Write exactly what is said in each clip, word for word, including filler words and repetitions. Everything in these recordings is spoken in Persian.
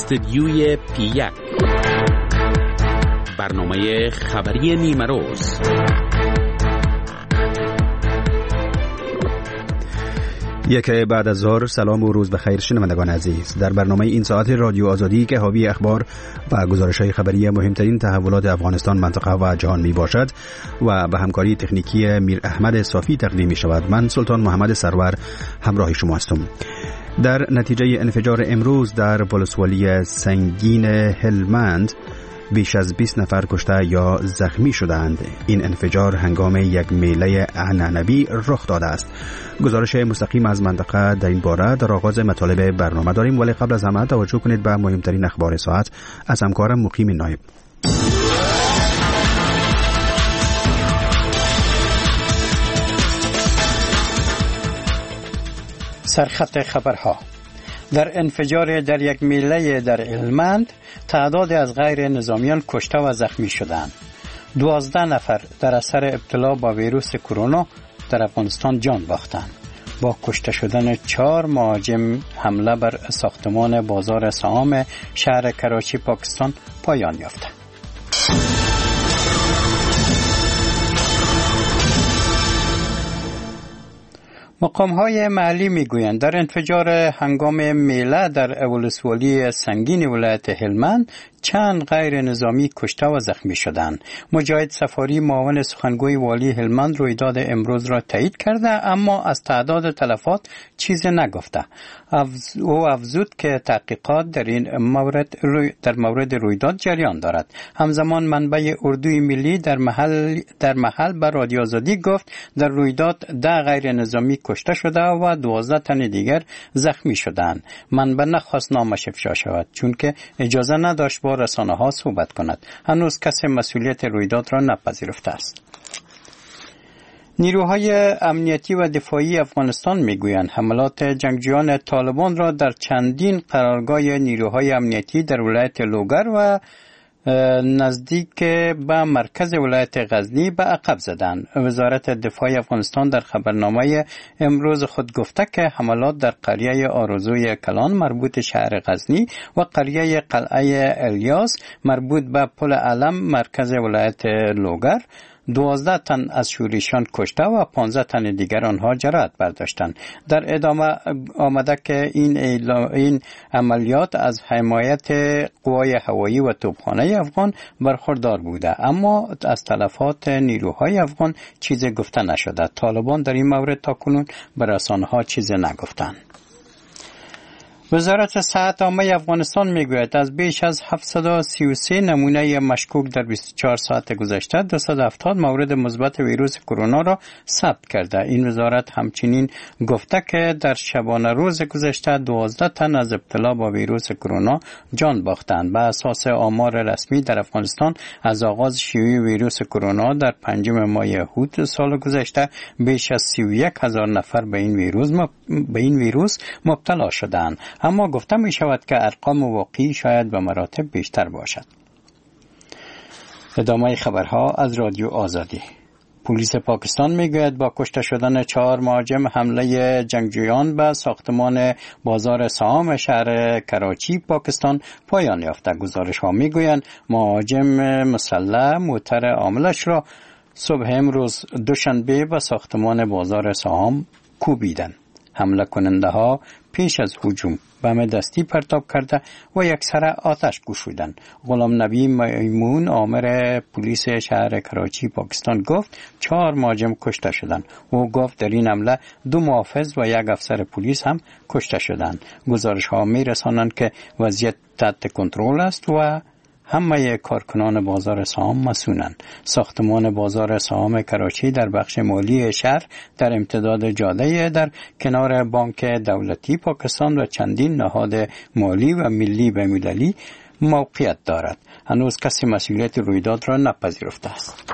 استدیوی پی یک، برنامه خبری نیمه روز. یک بعد از ظهر، سلام و روز بخیر شنوندگان عزیز. در برنامه این ساعت رادیو آزادی که حاوی اخبار و گزارش‌های خبری مهمترین تحولات افغانستان، منطقه و جهان می باشد و به همکاری تکنیکی میر احمد صافی تقدیم می شود، من سلطان محمد سرور همراه شما هستم. در نتیجه انفجار امروز در ولسوالی سنگین هلمند بیش از بیست نفر کشته یا زخمی شدند. این انفجار هنگام یک میله عنعنوی رخ داده است. گزارش مستقیم از منطقه در این باره در آغاز مطالب برنامه داریم، ولی قبل از همه توجه کنید به مهمترین اخبار ساعت از همکارم مقیم نایب. سرخط خبرها. در انفجار در یک میله در هلمند تعداد از غیر نظامیان کشته و زخمی شدند. دوازده نفر در اثر ابتلا با ویروس کرونا در افغانستان جان باختند. با کشته شدن چهار مهاجم حمله بر ساختمان بازار سهام شهر کراچی پاکستان پایان یافت. مقام‌های محلی می‌گویند در انفجار هنگام میله در ولسوالی سنگین ولایت هلمند چند غیر نظامی کشته و زخمی شدند. مجاهد سفاری، معاون سخنگوی والی هلمند، رویداد امروز را تایید کرده، اما از تعداد تلفات چیزی نگفته. او افزود که تحقیقات در این مورد در مورد رویداد جریان دارد. همزمان منبع اردوی ملی در محل در محل به رادیو آزادی گفت در رویداد ده غیر نظامی کشته شده و دوازده تن دیگر زخمی شدند. منبع نخواست نامش افشا شود چون که اجازه نداشت با رسانه ها صحبت کند. هنوز کسی مسئولیت رویداد را نپذیرفته است. نیروهای امنیتی و دفاعی افغانستان میگویند حملات جنگجویان طالبان را در چندین قرارگاه نیروهای امنیتی در ولایت لوگر و نزدیک به مرکز ولایت غزنی به عقب زدند. وزارت دفاع افغانستان در خبرنامه امروز خود گفته که حملات در قریه آرزوی کلان مربوط شهر غزنی و قریه قلعه الیاس مربوط به پل علم مرکز ولایت لوگر دوازده تن از شورشیان کشته و پانزده تن دیگر آنها جراحت برداشتند. در ادامه آمده که این این عملیات از حمایت قوای هوایی و توپخانه افغان برخوردار بوده، اما از تلفات نیروهای افغان چیزی گفته نشده. طالبان در این مورد تاکنون به رسانه‌ها چیزی نگفتند. وزارت صحت عامه افغانستان میگوید از بیش از هفتصد و سی و سه نمونه مشکوک در بیست و چهار ساعت گذشته دویست و هفتاد مورد مثبت ویروس کرونا را ثبت کرده. این وزارت همچنین گفته که در شبانه روز گذشته دوازده تن از ابتلا با ویروس کرونا جان باختند. به اساس آمار رسمی در افغانستان از آغاز شیوع ویروس کرونا در پنجم ماه اوت سال گذشته بیش از سی و یک هزار نفر به این ویروس به این ویروس مبتلا شدند، اما گفته می شود که ارقام واقعی شاید به مراتب بیشتر باشد. ادامه خبرها از رادیو آزادی. پلیس پاکستان میگوید با کشته شدن چهار مهاجم حمله جنگجویان به ساختمان بازار سهام شهر کراچی پاکستان پایان یافته. گزارش ها میگویند مهاجم مسلح موتر عاملش را صبح امروز دوشنبه به ساختمان بازار سهام کوبیدند. حمله کننده ها پیش از هجوم بم دستی پرتاب کرده و یکسره آتش گشودند. غلام نبی میمون، آمر پلیس شهر کراچی پاکستان، گفت چهار مهاجم کشته شدند. او گفت در این حمله دو محافظ و یک افسر پلیس هم کشته شدند. گزارش ها می رسانند که وضعیت تحت کنترل است و همه کارکنان بازار سهام مسئولند. ساختمان بازار سهام کراچی در بخش مالی شهر در امتداد جاده در کنار بانک دولتی پاکستان و چندین نهاد مالی و ملی و مللی موقعیت دارد. هنوز کسی مسئولیت رویداد را نپذیرفته است.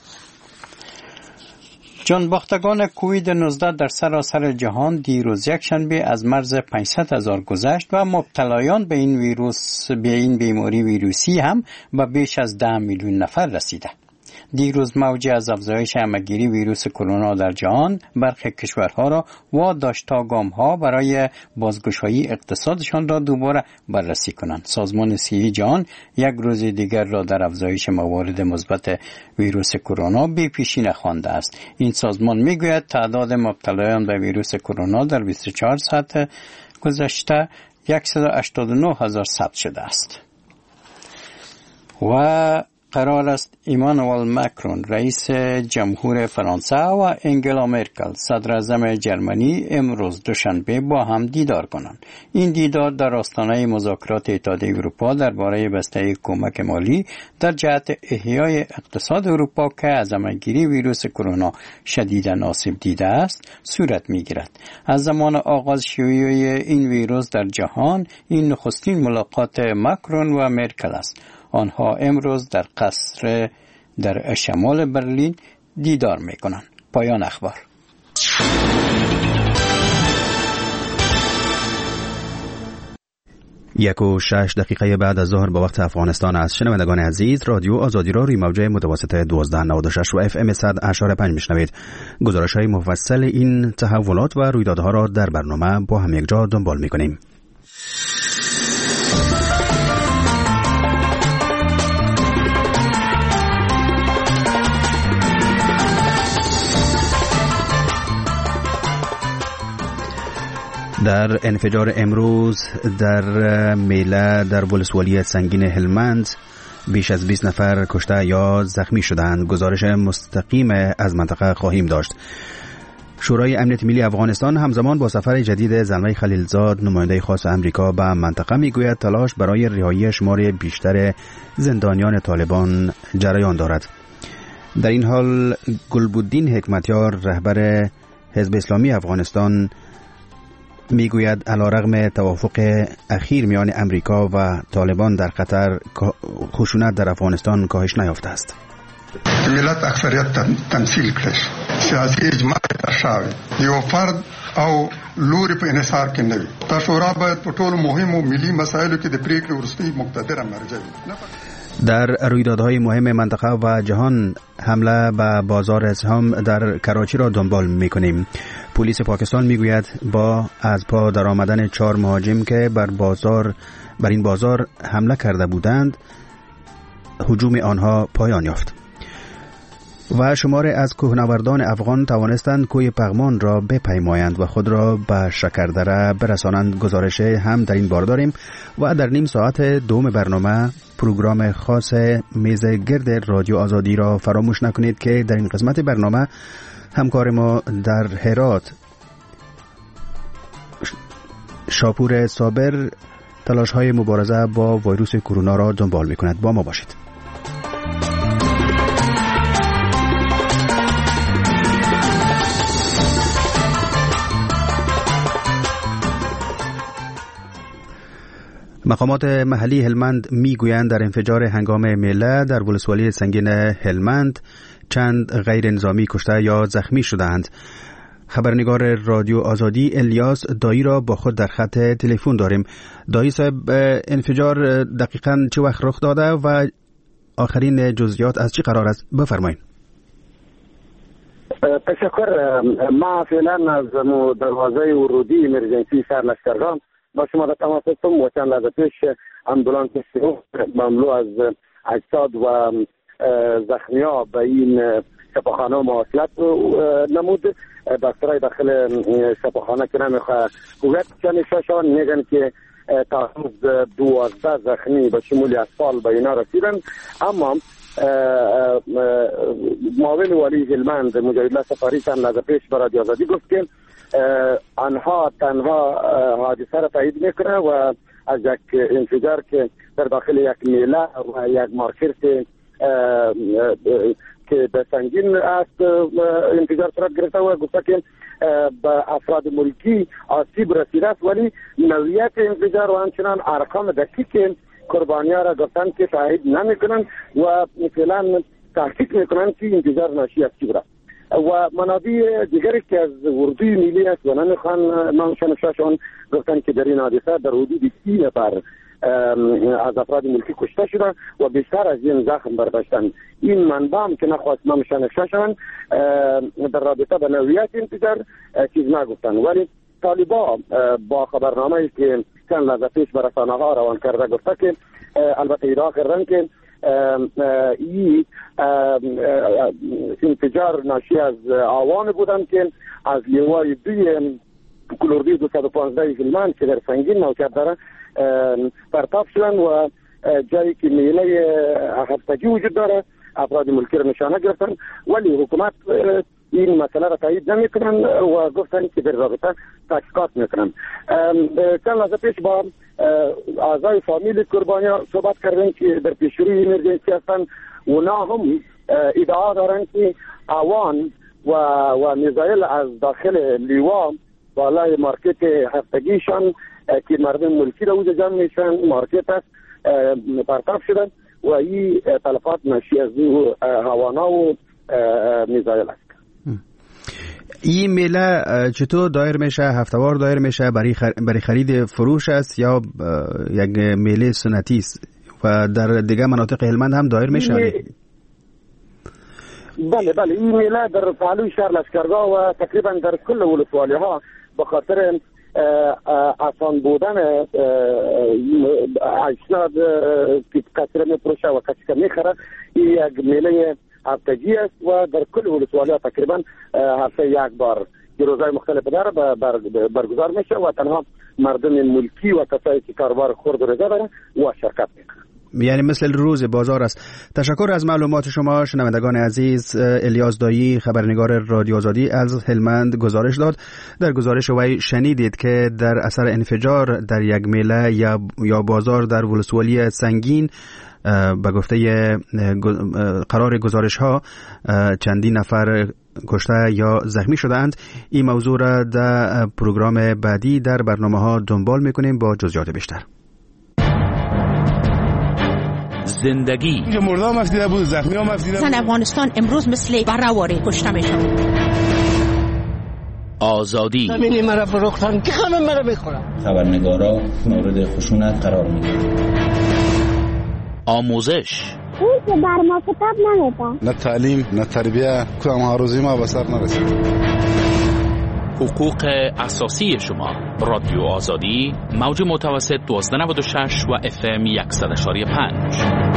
جانباختگان کووید نوزده در سراسر جهان دیروز یک شنبه از مرز پانصد هزار گذشت و مبتلایان به این ویروس به این بیماری ویروسی هم به بیش از ده میلیون نفر رسیده. دیروز موجی از افزایش همه‌گیری ویروس کرونا در جهان برخی کشورها را واداشت تا گام‌ها برای بازگشایی اقتصادشان را دوباره بررسی کنند. سازمان صحی جهان یک روز دیگر را در افزایش موارد مثبت ویروس کرونا بی پیشینه خوانده است. این سازمان میگوید تعداد مبتلایان به ویروس کرونا در بیست و چهار ساعت گذشته صد و هشتاد و نه هزار ثبت شده است. و قرار است ایمانوئل ماکرون رئیس جمهور فرانسه و انگلا مرکل صدر اعظم جرمنی امروز دوشنبه با هم دیدار کنند. این دیدار در آستانه مذاکرات اتحادیه اروپا درباره بسته کمک مالی در جهت احیای اقتصاد اروپا که از همه‌گیری ویروس کرونا شدیداً آسیب دیده است صورت می‌گیرد. از زمان آغاز شیوع این ویروس در جهان این نخستین ملاقات ماکرون و مرکل است. آنها امروز در قصر در شمال برلین دیدار میکنند. پایان اخبار. یک و شش دقیقه بعد از ظهر با وقت افغانستان است. شنوندگان عزیز، رادیو آزادی را روی موج متوسط دوازده نود و شش و اف ام صد و هشت و پنج میشنوید. گزارش‌های مفصل این تحولات و رویدادها را در برنامه با هم یکجا دنبال میکنیم. در انفجار امروز در میله در ولسوالی سنگین هلمند بیش از بیست نفر کشته یا زخمی شدند. گزارش مستقیم از منطقه خواهیم داشت. شورای امنیت ملی افغانستان همزمان با سفر جدید زلمه خلیلزاد نماینده خاص امریکا به منطقه میگوید تلاش برای رهایی شمار بیشتر زندانیان طالبان جریان دارد. در این حال گلبودین حکمتیار رهبر حزب اسلامی افغانستان میگوید علیرغم توافق اخیر میان امریکا و طالبان در قطر خشونت در افغانستان کاهش نیافته است. ملت اکثریت تمثیل کړي سیاسي اجماع تر شاوي یو فرد او لوري په انحصار کې نه وي. تشورا باید په ټولو مهمو ملي مسایلو کې د پریکړې وروستۍ مقتدره مرجع وي. در رویدادهای مهم منطقه و جهان حمله به بازار سهام در کراچی را دنبال می‌کنیم. پلیس پاکستان میگوید با از پا در آمدن چهار مهاجم که بر بازار بر این بازار حمله کرده بودند هجوم آنها پایان یافت. و شمار از کوهنوردان افغان توانستند کوه پغمان را بپیمایند و خود را به شکردره برسانند. گزارش هم در این بار داریم و در نیم ساعت دوم برنامه پروگرام خاص میز گرد رادیو آزادی را فراموش نکنید که در این قسمت برنامه همکار ما در هرات شاپور صابر تلاش های مبارزه با ویروس کرونا را دنبال می کند. با ما باشید. مقامات محلی هلمند میگویند در انفجار هنگام میله در ولسوالی سنگین هلمند چند غیر نظامی کشته یا زخمی شدند. خبرنگار رادیو آزادی الیاس دایی را با خود در خط تلفن داریم. دایی صاحب، انفجار دقیقاً چه وقت رخ داده و آخرین جزئیات از چی قرار است؟ بفرمایید. تشکر. ما فعلا از دروازه ورودی امرجنسی سرلشکرگان با شما در تماس هستم و چند لحظه پیش امبولانس سیوم مملو از اجساد و زخمی‌ها به این شفاخانه مواصلت نمود. دکترای داخل شفاخانه که نمیخواه گوید چند شاشان میگن که تا روز دوازده زخمی به شمول اطفال به اینا رسیدن. اما معاون والی هلمند مجاهدالله سفاری چند لحظه پیش به رادیو آزادی گفت که آنها تنها حادثه را تایید میکنه و از یک انفجار که در داخل یک میله و یک مارکت که به سنگین است انفجار صورت گرفته و گفته که به افراد ملکی آسیب رسیده است، ولی نوعیت انفجار و همچنان ارقام دقیق قربانی‌ها را گفتند که تایید نمیکنند و فعلا تحقیق میکنند که انفجار ناشی از چی بوده. و منابع دیگری که از اردوی ملی است و نمیخوان مشانشان گفتن که در این حادثه در حدود سی نفر از افراد ملکی کشته شده و بیشتر از این زخم برداشتن. این منبع هم که نخواست مشانشان شوند در رابطه به نوعیت انفجار چیز نگفتن، ولی طالبان با خبرنامه‌ای که چند لحظه پیش به رسانه‌ها روان کرده گفته که البته ادعا کردن که این انفجار ناشی از آوان بودن که از لیوای دوی کلوردی دویست و پانزده فیلمان که در سنگین موقعیت داره پرتاب شدن و جایی که میله هفتگی وجود داره افراد ملکی را نشانه گرفتن، ولی حکومت این مسئله را تایید نمیکنن و گفتن که در رابطه تحقیقات میکنن. چند لحظه پیش با اعضای فامیل قربانیان صحبت کردن که در پیشروی ایمرجنسی هستن. اونا هم ادعا دارن که آوان و و میزایل از داخل لیوا بالای مارکت هفتگیشان که مردم ملکی را اوجا جمع میشن مارکت است پرتاب شدن و این تلفات ناشی از هوانا و میزایل است. این میله چطور دایر میشه؟ هفتوار دایر میشه؟ برای خر... برای خرید فروش است یا یک میله سنتی است و در دیگه مناطق هلمند هم دایر میشه؟ می... بله بله این میله در پهلوی شهر لشکرگاه و تقریبا در کل ولسوالی ها به خاطر آسان بودن اجناد که کسی را میپروشه و کسی که میخره این یک میله هفتگی است و در کل ولسوالی ها تقریبا هفته یک بار روزهای مختلف داره برگزار میشه و تنها مردم ملکی و کسایی که کاروبار خرد و رضا داره و شرکت میکنه. یعنی مثل روز بازار است. تشکر از معلومات شما. شنوندگان عزیز، الیاس دایی خبرنگار رادیو آزادی از هلمند گزارش داد. در گزارش وی شنیدید که در اثر انفجار در یک میله یا یا بازار در ولسوالی سنگین به گفته قرار گزارش ها چندین نفر کشته یا زخمی شدند. این موضوع را در پروگرام بعدی در برنامه ها دنبال میکنیم با جزئیات بیشتر. زندگی مردم مفیده بود، زخمی ها مفیده بود. زن افغانستان امروز مثل برهواری کشته میشن. آزادی زمینی مرا فروختن که همه مرا میخورن. خبرنگارا مورد خشونت قرار میگیرن. آموزش اون که بر ما کتاب نمیده. نه تعلیم نه تربیه کدام هروزی ما به سر نرسید. حقوق اساسی شما. رادیو آزادی موج متوسط دوازده نود و شش و اف ام صد و پنج.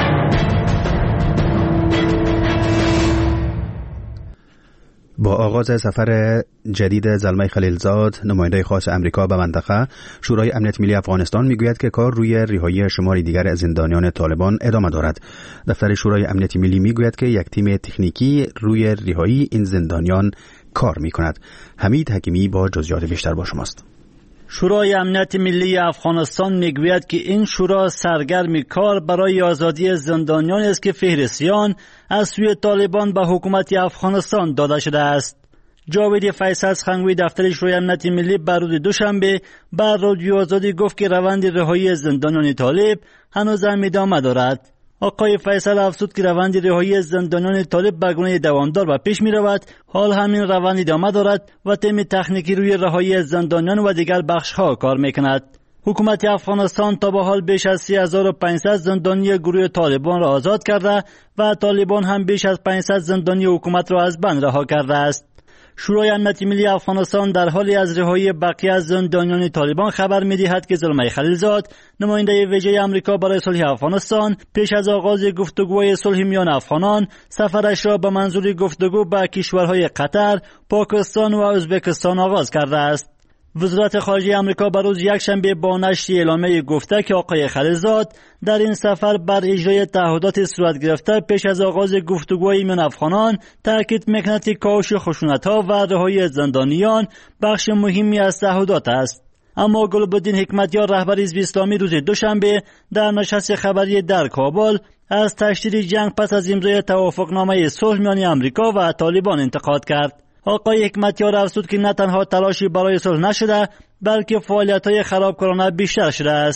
با آغاز سفر جدید زلمه خلیلزاد نماینده خاص امریکا به منطقه، شورای امنیت ملی افغانستان میگوید که کار روی رهایی شماری دیگر از زندانیان طالبان ادامه دارد. دفتر شورای امنیت ملی میگوید که یک تیم تکنیکی روی رهایی این زندانیان کار میکند. حمید حکیمی با جزئیات بیشتر با شماست. شورای امنیت ملی افغانستان میگوید که این شورا سرگرم کار برای آزادی زندانیان است که فهرستیان از سوی طالبان به حکومت افغانستان داده شده است. جاوید فیصل خنگوی دفتر شورای امنیت ملی بر روز دوشنبه بر رادیو آزادی گفت که روند رهایی زندانیان طالب هنوز هم ادامه دارد. آقای فیصل افزود که روند رهایی زندانیان طالب به گونه دوامدار و پیش می رود. حال همین روند ادامه دارد و تیم تکنیکی روی رهایی زندانیان و دیگر بخش‌ها کار می کند. حکومت افغانستان تا به حال بیش از سه هزار و پانصد زندانی گروه طالبان را آزاد کرده و طالبان هم بیش از پانصد زندانی حکومت را از بند رها کرده است. شورای امنیت ملی افغانستان در حالی از رهایی بقیه از زندانیان طالبان خبر می‌دهد که زلمه خلیلزاد نماینده ویژه آمریکا برای صلح افغانستان پیش از آغاز گفتگوهای صلح میان افغانان سفرش را به منظور گفتگو با کشورهای قطر، پاکستان و ازبکستان آغاز کرده است. وزارت خارجه آمریکا بر روز یکشنبه با نشر اعلامیه گفته که آقای خلیلزاد در این سفر بر اجرای تعهدات صورت گرفته پیش از آغاز گفتگوهای میان افغانان تاکید میکند که کاهش خشونت‌ها و رهایی زندانیان بخش مهمی از تعهدات است. اما گلبدین حکمتیار رهبر حزب اسلامی روز دوشنبه در نشست خبری در کابل از تشدید جنگ پس از امضای توافقنامه صلح میان آمریکا و طالبان انتقاد کرد. آقای حکمتیار افزود که نه تنها تلاشی برای صلح نشده بلکه فعالیت‌های خرابکارانه بیشتر شده است.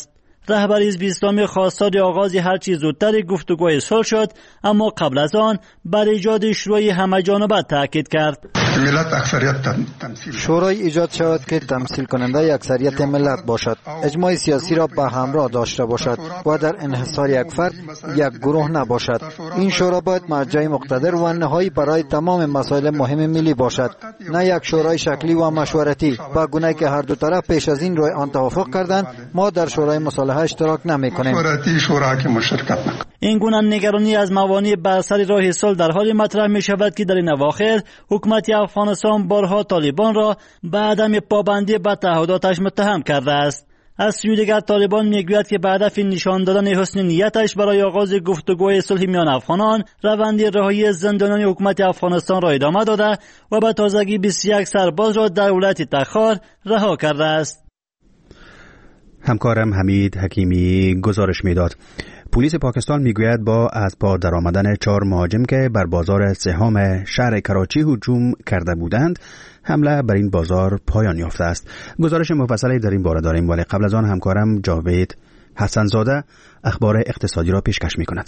رهبری حزب اسلامی خواستار آغاز هرچی زودتر گفتگوی صلح شد، اما قبل از آن بر ایجاد شورای همه‌جانبه تاکید کرد. ملت اکثریت تمثیل شورای ایجاد شود که تمثیل کننده اکثریت ملت باشد، اجماع سیاسی را به همراه داشته باشد و در انحصار یک فرد یک گروه نباشد. این شورا باید مرجع مقتدر و نهایی برای تمام مسائل مهم ملی باشد، نه یک شورای شکلی و مشورتی. با گونه که هر دو طرف پیش از این روی آن توافق کردند، ما در شورای مصالحه اشتراک نمی‌کنیم. این گونه نگرانی از موانع بر سر راه صلح در حال مطرح می شود که در این اواخر حکومت افغانستان بارها طالبان را به عدم پابندی به تعهداتش متهم کرده است. از سوی دیگر طالبان میگوید که به هدف نشان دادن حسن نیتش برای آغاز گفتگوی صلح میان افغانان، روند رهایی زندانیان حکومت افغانستان را ادامه داده و به تازگی بیست و یک سرباز را در ولایت تخار رها کرده است. همکارم حمید حکیمی گزارش میداد. پلیس پاکستان میگوید با از پا درآمدن چهار مهاجم که بر بازار سهام شهر کراچی هجوم کرده بودند، حمله بر این بازار پایان یافته است. گزارش مفصلی در این باره داریم، ولی قبل از آن همکارم جاوید حسنزاده اخبار اقتصادی را پیشکش میکند.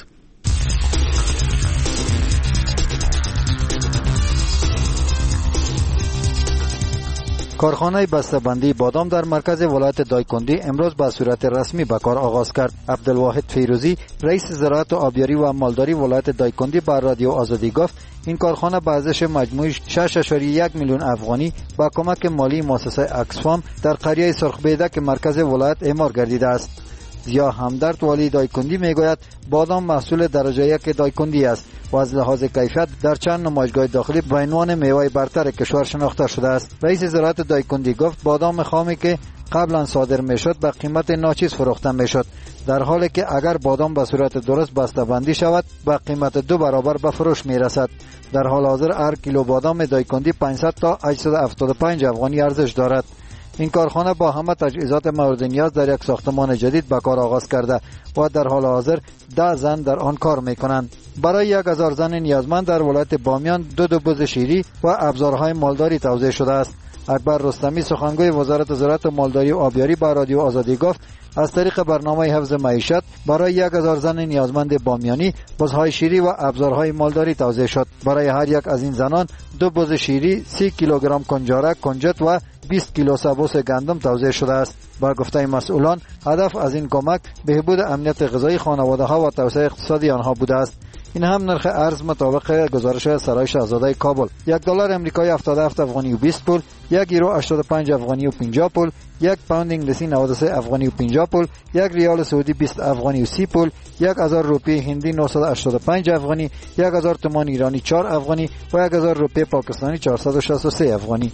کارخانه بسته‌بندی بادام در مرکز ولایت دایکندی امروز به صورت رسمی به کار آغاز کرد. عبدالواحد فیروزی رئیس زراعت و آبیاری و مالداری ولایت دایکندی بر رادیو آزادی گفت این کارخانه به ارزش مجموعی شش اشاریه یک میلیون افغانی با کمک مالی مؤسسه اکسفام در قریه سرخبیده که مرکز ولایت اعمار گردیده است. زیا همدرد والی دایکندی میگوید بادام محصول درجه یک دایکندی است و از لحاظ کیفیت در چند نمایشگاه داخلی به عنوان میوه برتر کشور شناخته شده است. رئیس زراعت دایکندی گفت بادام خامی که قبلا صادر میشد به قیمت ناچیز فروخته میشد، در حالی که اگر بادام به صورت درست بسته‌بندی شود به قیمت دو برابر به فروش میرسد. در حال حاضر هر کیلو بادام دایکندی پانصد تا هشتصد و هفتاد و پنج افغانی ارزش دارد. این کارخانه با همه تجهیزات مورد نیاز در یک ساختمان جدید به کار آغاز کرده و در حال حاضر ده زن در آن کار میکنند. برای یک هزار زن نیازمند در ولایت بامیان دو دو بز شیری و ابزارهای مالداری توزیع شده است. اکبر رستمی سخنگوی وزارت زراعت و مالداری و آبیاری با رادیو آزادی گفت از طریق برنامه حفظ معیشت برای یک هزار زن نیازمند بامیانی بزهای شیری و ابزارهای مالداری توزیع شد. برای هر یک از این زنان دو بز شیری، سی کیلوگرم کنجارک، کنجد و بیست کیلو سبوس گندم توزیع شده است. با گفته مسئولان هدف از این کمک بهبود امنیت غذایی خانواده ها و توسعه اقتصادی آنها بوده است. این هم نرخ ارز مطابق گزارش سرای شاهزاده کابل: یک دلار امریکایی هفتاد و هفت افغانی و بیست پول، یک یورو هشتاد و پنج افغانی و پنجاه پول، یک پوند انگلیسی نود و سه افغانی و پنجاه پول، یک ریال سعودی بیست افغانی و سی پول، یک هزار روپیه هندی نهصد و هشتاد و پنج افغانی، یک هزار تومان ایرانی چهار افغانی و یک هزار روپیه پاکستانی چهارصد و شصت و سه افغانی.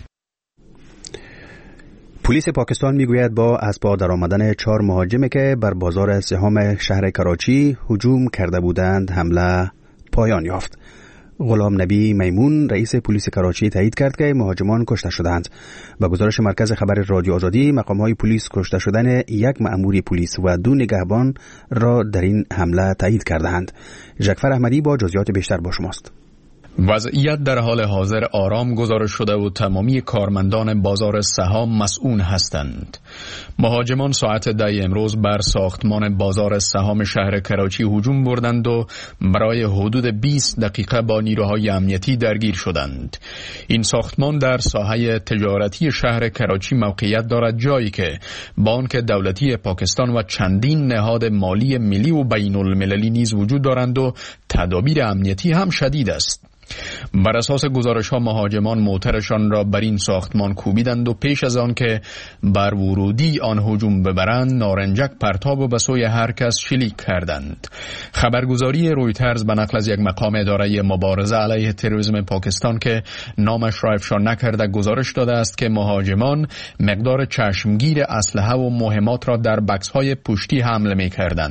پلیس پاکستان میگوید با از پا درآمدن چهار مهاجمی که بر بازار سهام شهر کراچی هجوم کرده بودند حمله پایان یافت. غلام نبی میمون رئیس پلیس کراچی تایید کرد که مهاجمان کشته شدند. با گزارش مرکز خبر رادیو آزادی، مقام‌های پلیس کشته شدن یک مأمور پلیس و دو نگهبان را در این حمله تایید کردند. جعفر احمدی با جزئیات بیشتر با شماست. وضعیت در حال حاضر آرام گزارش شده و تمامی کارمندان بازار سهام مسئول هستند. مهاجمان ساعت ده امروز بر ساختمان بازار سهام شهر کراچی هجوم بردند و برای حدود بیست دقیقه با نیروهای امنیتی درگیر شدند. این ساختمان در ساحه تجارتی شهر کراچی موقعیت دارد، جایی که بانک دولتی پاکستان و چندین نهاد مالی ملی و بین المللی نیز وجود دارند و تدابیر امنیتی هم شدید است. بر اساس گزارش‌ها مهاجمان موترشان را بر این ساختمان کوبیدند و پیش از آن که بر ورودی آن هجوم ببرند نارنجک پرتاب و به سوی هر کس شلیک کردند. خبرگزاری رویترز به نقل از یک مقام اداره مبارزه علیه تروریسم پاکستان که نامش را افشا نکرده گزارش داده است که مهاجمان مقدار چشمگیر اسلحه و مهمات را در بکس‌های پشتی حمل می‌کردند.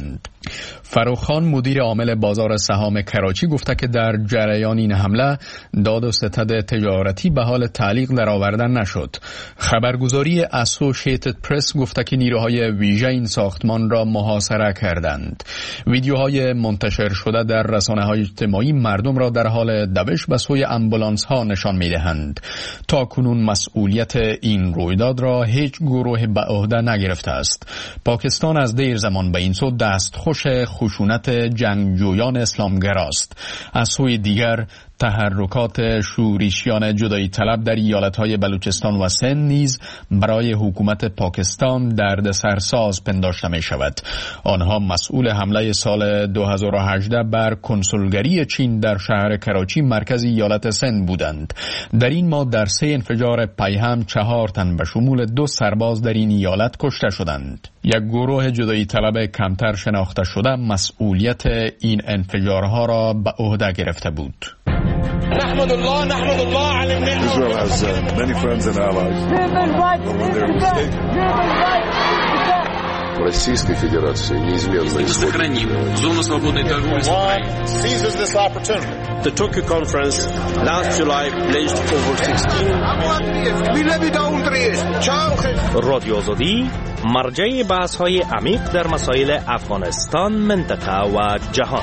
فروخ خان مدیر عامل بازار سهام کراچی گفته که در جریان این حمله داد و ستد تجارتی به حال تعلیق درآوردن نشد. خبرگزاری اسوشیتد پرس گفته که نیروهای ویژه این ساختمان را محاصره کردند. ویدیوهای منتشر شده در رسانه‌های اجتماعی مردم را در حال دوش به سوی آمبولانس ها نشان می‌دهند. تا کنون مسئولیت این رویداد را هیچ گروه به عهده نگرفته است. پاکستان از دیر زمان به این سو دستخوش خشونت جنگجویان اسلامگراست. از سوی دیگر تحرکات شورشیان جدایی طلب در ایالتهای بلوچستان و سند نیز برای حکومت پاکستان دردسرساز پنداشته می شود. آنها مسئول حمله سال دو هزار و هجده بر کنسولگری چین در شهر کراچی مرکز ایالت سند بودند. در این ماه در سه انفجار پیهم چهار تن به شمول دو سرباز در این ایالت کشته شدند. یک گروه جدایی طلب کمتر شناخته شده مسئولیت این انفجارها را به عهده گرفته بود. نحمد الله نحمد الله على النعمة. Israel has uh, many friends and allies. Российской Федерации неизменно сохраним зону свободной торговли с Украиной. Seizes this opportunity. The Tokyo conference last July pledged over sixteen. رادیو آزادی مرجع بحث‌های عمیق در مسائل افغانستان، منطقه و جهان.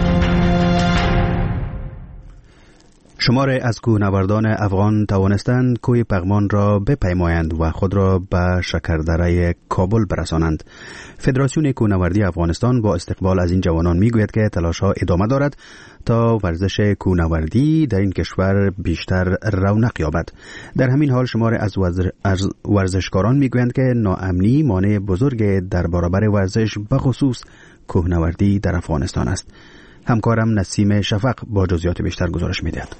شماری از کوهنوردان افغان توانستند کوه پغمان را بپیمایند و خود را به شکردره کابل برسانند. فدراسیون کوهنوردی افغانستان با استقبال از این جوانان میگوید که تلاش‌ها ادامه دارد تا ورزش کوهنوردی در این کشور بیشتر رونق یابد. در همین حال شماری از ورزشکاران میگویند که ناامنی مانع بزرگ در برابر ورزش به خصوص کوهنوردی در افغانستان است. همکارم نسیم شفق با جزئیات بیشتر گزارش می‌دهد.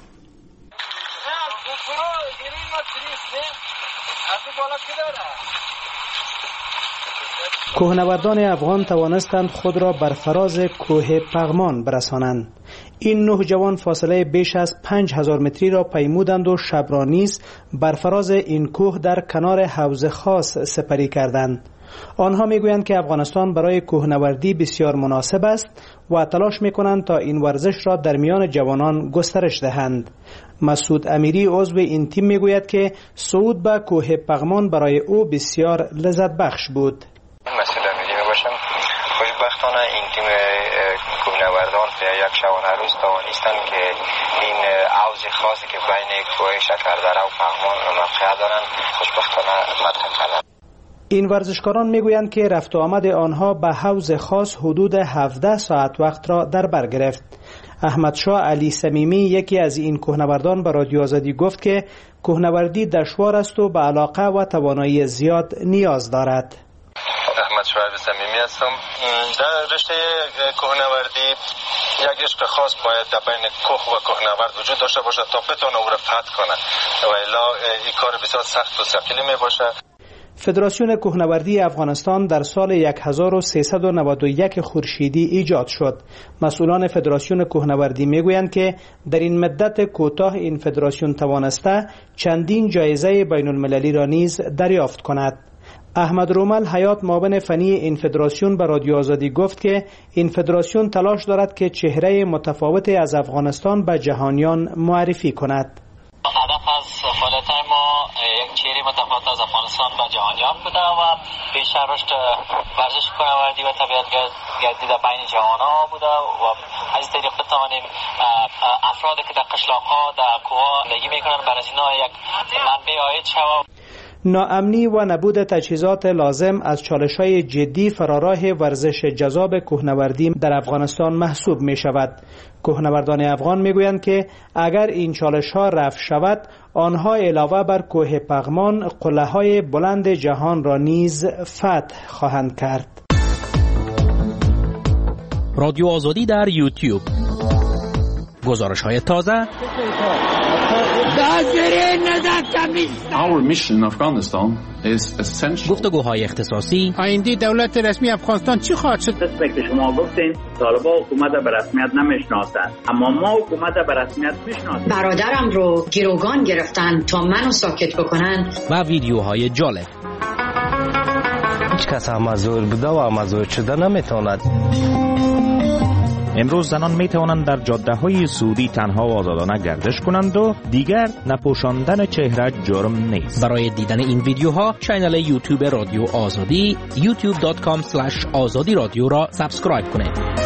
کوهنوردان افغان توانستند خود را بر فراز کوه پغمان برسانند. این نه جوان فاصله بیش از پنج هزار متری را پیمودند و شب را نیز بر فراز این کوه در کنار حوض خاص سپری کردند. آنها میگویند که افغانستان برای کوهنوردی بسیار مناسب است و تلاش میکنند تا این ورزش را در میان جوانان گسترش دهند. مسعود امیری عضو این تیم میگوید که صعود به کوه پغمان برای او بسیار لذت بخش بود. مسعود امیری میباشم. خوشبختانه این تیم کوهنوردان یک شبانه روز توانستند که این حوض خاصی که بین کوه شکردره و پغمان موقعیت دارند خوشبختانه مدخل کردند. این ورزشکاران میگویند که رفت و آمد آنها به حوض خاص حدود هفده ساعت وقت را در بر گرفت. احمد شاه علی صمیمی یکی از این کوهنوردان به رادیو آزادی گفت که کوهنوردی دشوار است و به علاقه و توانایی زیاد نیاز دارد. احمد شاه علی صمیمی هستم. در رشته کوهنوردی یک عشق خاص باید در بین کوه و کوهنورد وجود داشته باشد تا بتونه او را فتح کنه و الا این کار بسیار سخت و ثقیلی می باشه. فدراسیون کوهنوردی افغانستان در سال هزار و سیصد و نود و یک خورشیدی ایجاد شد. مسئولان فدراسیون کوهنوردی میگویند که در این مدت کوتاه این فدراسیون توانسته چندین جایزه بین المللی را نیز دریافت کند. احمد رومل حیات معاون فنی این فدراسیون به رادیو آزادی گفت که این فدراسیون تلاش دارد که چهره متفاوتی از افغانستان به جهانیان معرفی کند. هدف از فعالیت ما یک چهره متفاوت از افغانستان به جهانیان بوده و بیشتر رشد ورزش کوهنوردی و طبیعت گردی در بین جوانان بوده و از این طریق بتوانیم افرادی که در قشلاق‌ها در کوه‌ها زندگی میکنن برای اینا یک منبع عاید شود. ناامنی و نبود تجهیزات لازم از چالش‌های جدی فراراه ورزش جذاب کوهنوردی در افغانستان محسوب می شود. کوهنوردان افغان می گویند که اگر این چالش‌ها رفع شود، آنها علاوه بر کوه پغمان قله‌های بلند جهان را نیز فتح خواهند کرد. رادیو آزادی در یوتیوب. گزارش‌های تازه. Our mission in Afghanistan is essential. گفتگوهای اختصاصی. آینده دولت رسمی افغانستان چی خواهد شد؟ قسمی که شما گفتین طالبان حکومت به رسمیت نمیشناسند، اما ما حکومت به رسمیت میشناسیم. برادرم رو گروگان گرفتن تا منو ساکت بکنن. و ویدیوهای جالب. هیچ کس هم مزور بوده و مزور شده نمیتواند. امروز زنان می توانند در جاده های سعودی تنها و آزادانه گردش کنند و دیگر نپوشاندن چهره جرم نیست. برای دیدن این ویدیوها کانال یوتیوب رادیو آزادی یوتیوب دات کام اسلش آزادی رادیو را سابسکرایب کنید.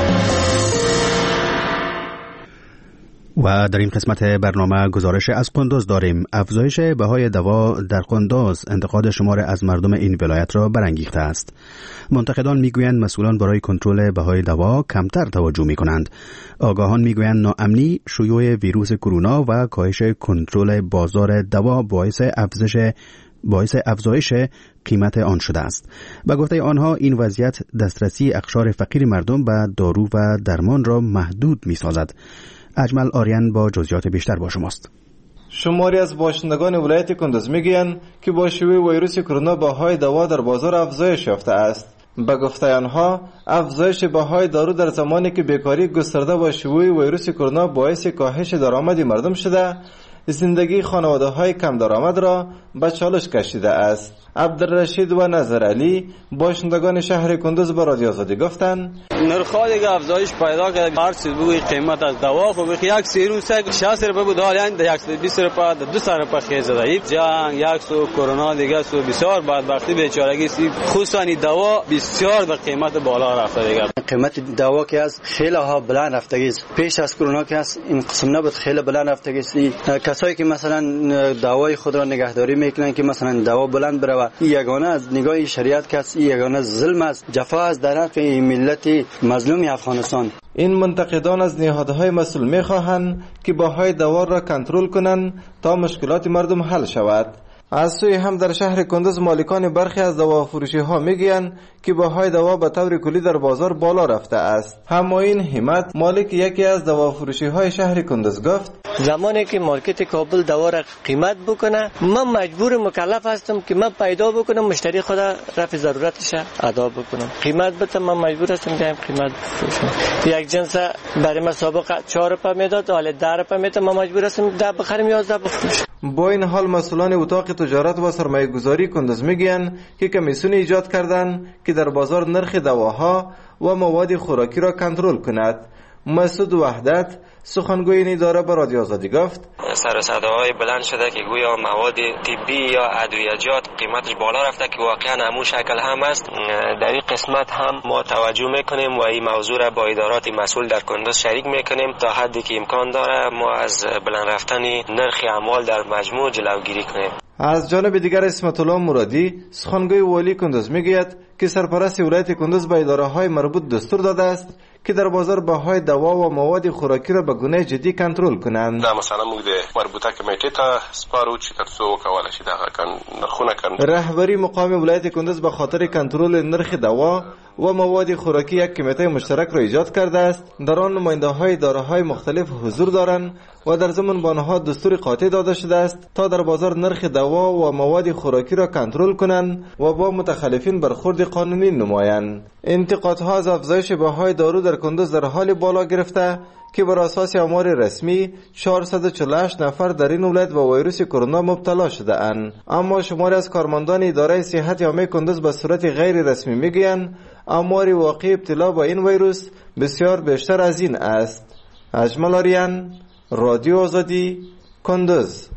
و در این قسمت برنامه گزارش از قندوز داریم. افزایش بهای دوا در قندوز انتقاد شمار از مردم این ولایت را برانگیخته است. منتقدان میگویند مسئولان برای کنترل بهای دوا کمتر توجه میکنند. آگاهان میگویند ناامنی، شیوع ویروس کرونا و کاهش کنترل بازار دوا باعث افزایش باعث افزایش قیمت آن شده است. به گفته آنها این وضعیت دسترسی اقشار فقیر مردم به دارو و درمان را محدود میسازد. اجمل آریان با جزئیات بیشتر با شماست. شماری از باشندگان ولایت کندوز میگویند که با شیوع ویروس کرونا بهای دوا در بازار افزایش یافته است. به گفته آنها افزایش بهای دارو در زمانی که بیکاری گسترده با شیوع ویروس کرونا باعث کاهش درآمد مردم شده، زندگی خانواده‌های کم درآمد را به چالش کشیده است. عبدالرشید و نظر علی باشندگان شهر کندوز به رادیو آزادی گفتند نرخ‌ها دیگه افزایش پیدا کرده. هر چیز بگوی قیمت از دوا خب یک سیروس شصت روپیه بود، حالا صد و بیست روپیه دویست روپیه خیز زده. جنگ یک سو کرونا دیگه سو بسیار بدبختی بیچارگی سی، خصوصا دوا بسیار به قیمت بالا رفته دیگه. قیمت دوا که از خیلی ها بلند رفتگی است. پیش از کرونا که از این قسم نبود خیلی بلند رفتگی است. کسایی که مثلا دوای خود را نگهداری میکنن که مثلا دوا بلند بره، یگانه از نگاه شریعت که یگانه ظلم است، جفا از در حق ملت مظلوم افغانستان. این منتقدان از نهادهای مسئول میخواهند که بهای دوا را کنترل کنند تا مشکلات مردم حل شود. از سوی هم در شهر کندوز مالکان برخی از دوافروشی ها میگویند که بهای دوا به طور کلی در بازار بالا رفته است. همایون همت مالک یکی از دوافروشی های شهر کندوز گفت زمانی که مارکت کابل دوا را قیمت بکنه، من مجبور مکلف هستم که من پیدا بکنم مشتری خود رفع ضرورتش ادا بکنم. قیمت بده من مجبور هستم که قیمت بفروشم. یک جنس برای من سابقه چهار روپیه میداد، حالا ده روپیه میده، من مجبور هستم ده بخرم یازده بفروشم. با این حال مسئولان اتاق تجارت و سرمایه گذاری کندوز میگویند که کمیسیون ایجاد کردند که در بازار نرخ دواها و مواد خوراکی را کنترل کند. مسعود وحدت سخنگوی این اداره به رادیو آزادی گفت سر صداهای بلند شده که گویا مواد طبی یا ادویجات قیمتش بالا رفته که واقعا همون شکل هم است. در این قسمت هم ما توجه میکنیم و این موضوع را با ادارات مسئول در کندوز شریک میکنیم تا حدی که امکان داره ما از بلند رفتن نرخ اموال در مجموع جلوگیری کنیم. از جانب دیگر اسمت الله مرادی سخنگوی والی کندوز میگوید که سرپرست ولایت کندوز به اداره‌های مربوط دستور داده است که در بازار بهای دوا و مواد خوراکی را به گونه جدی کنترل کنند. دا مثلا موږ د مربوطه کمیټې ته سپارو چې ترڅو وکولای شي دغه نرخونه کنټرول. رهبری مقام ولایت کندوز به خاطر کنترل نرخ دوا و مواد خوراکی یک کمیته مشترک را ایجاد کرده است. در آن نماینده‌های اداره‌های مختلف حضور دارند و در ضمن به آنها دستور قاطع داده شده است تا در بازار نرخ دوا و مواد خوراکی را کنترل کنند و با متخلفین برخورد قانونی نمایند. انتقادها از افزایش بهای دارو در کندوز در حال بالا گرفته که بر اساس آمار رسمی چهارصد و چهل و هشت نفر در این ولایت با ویروس کرونا مبتلا شده اند. اما شماری از کارمندان اداره صحت عامه کندوز به صورت غیر رسمی میگویند آمار واقعی ابتلا با این ویروس بسیار بیشتر از این است. اجمل آریان، رادیو آزادی، کندوز.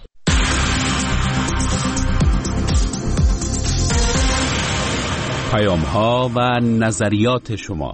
پیام ها و نظریات شما.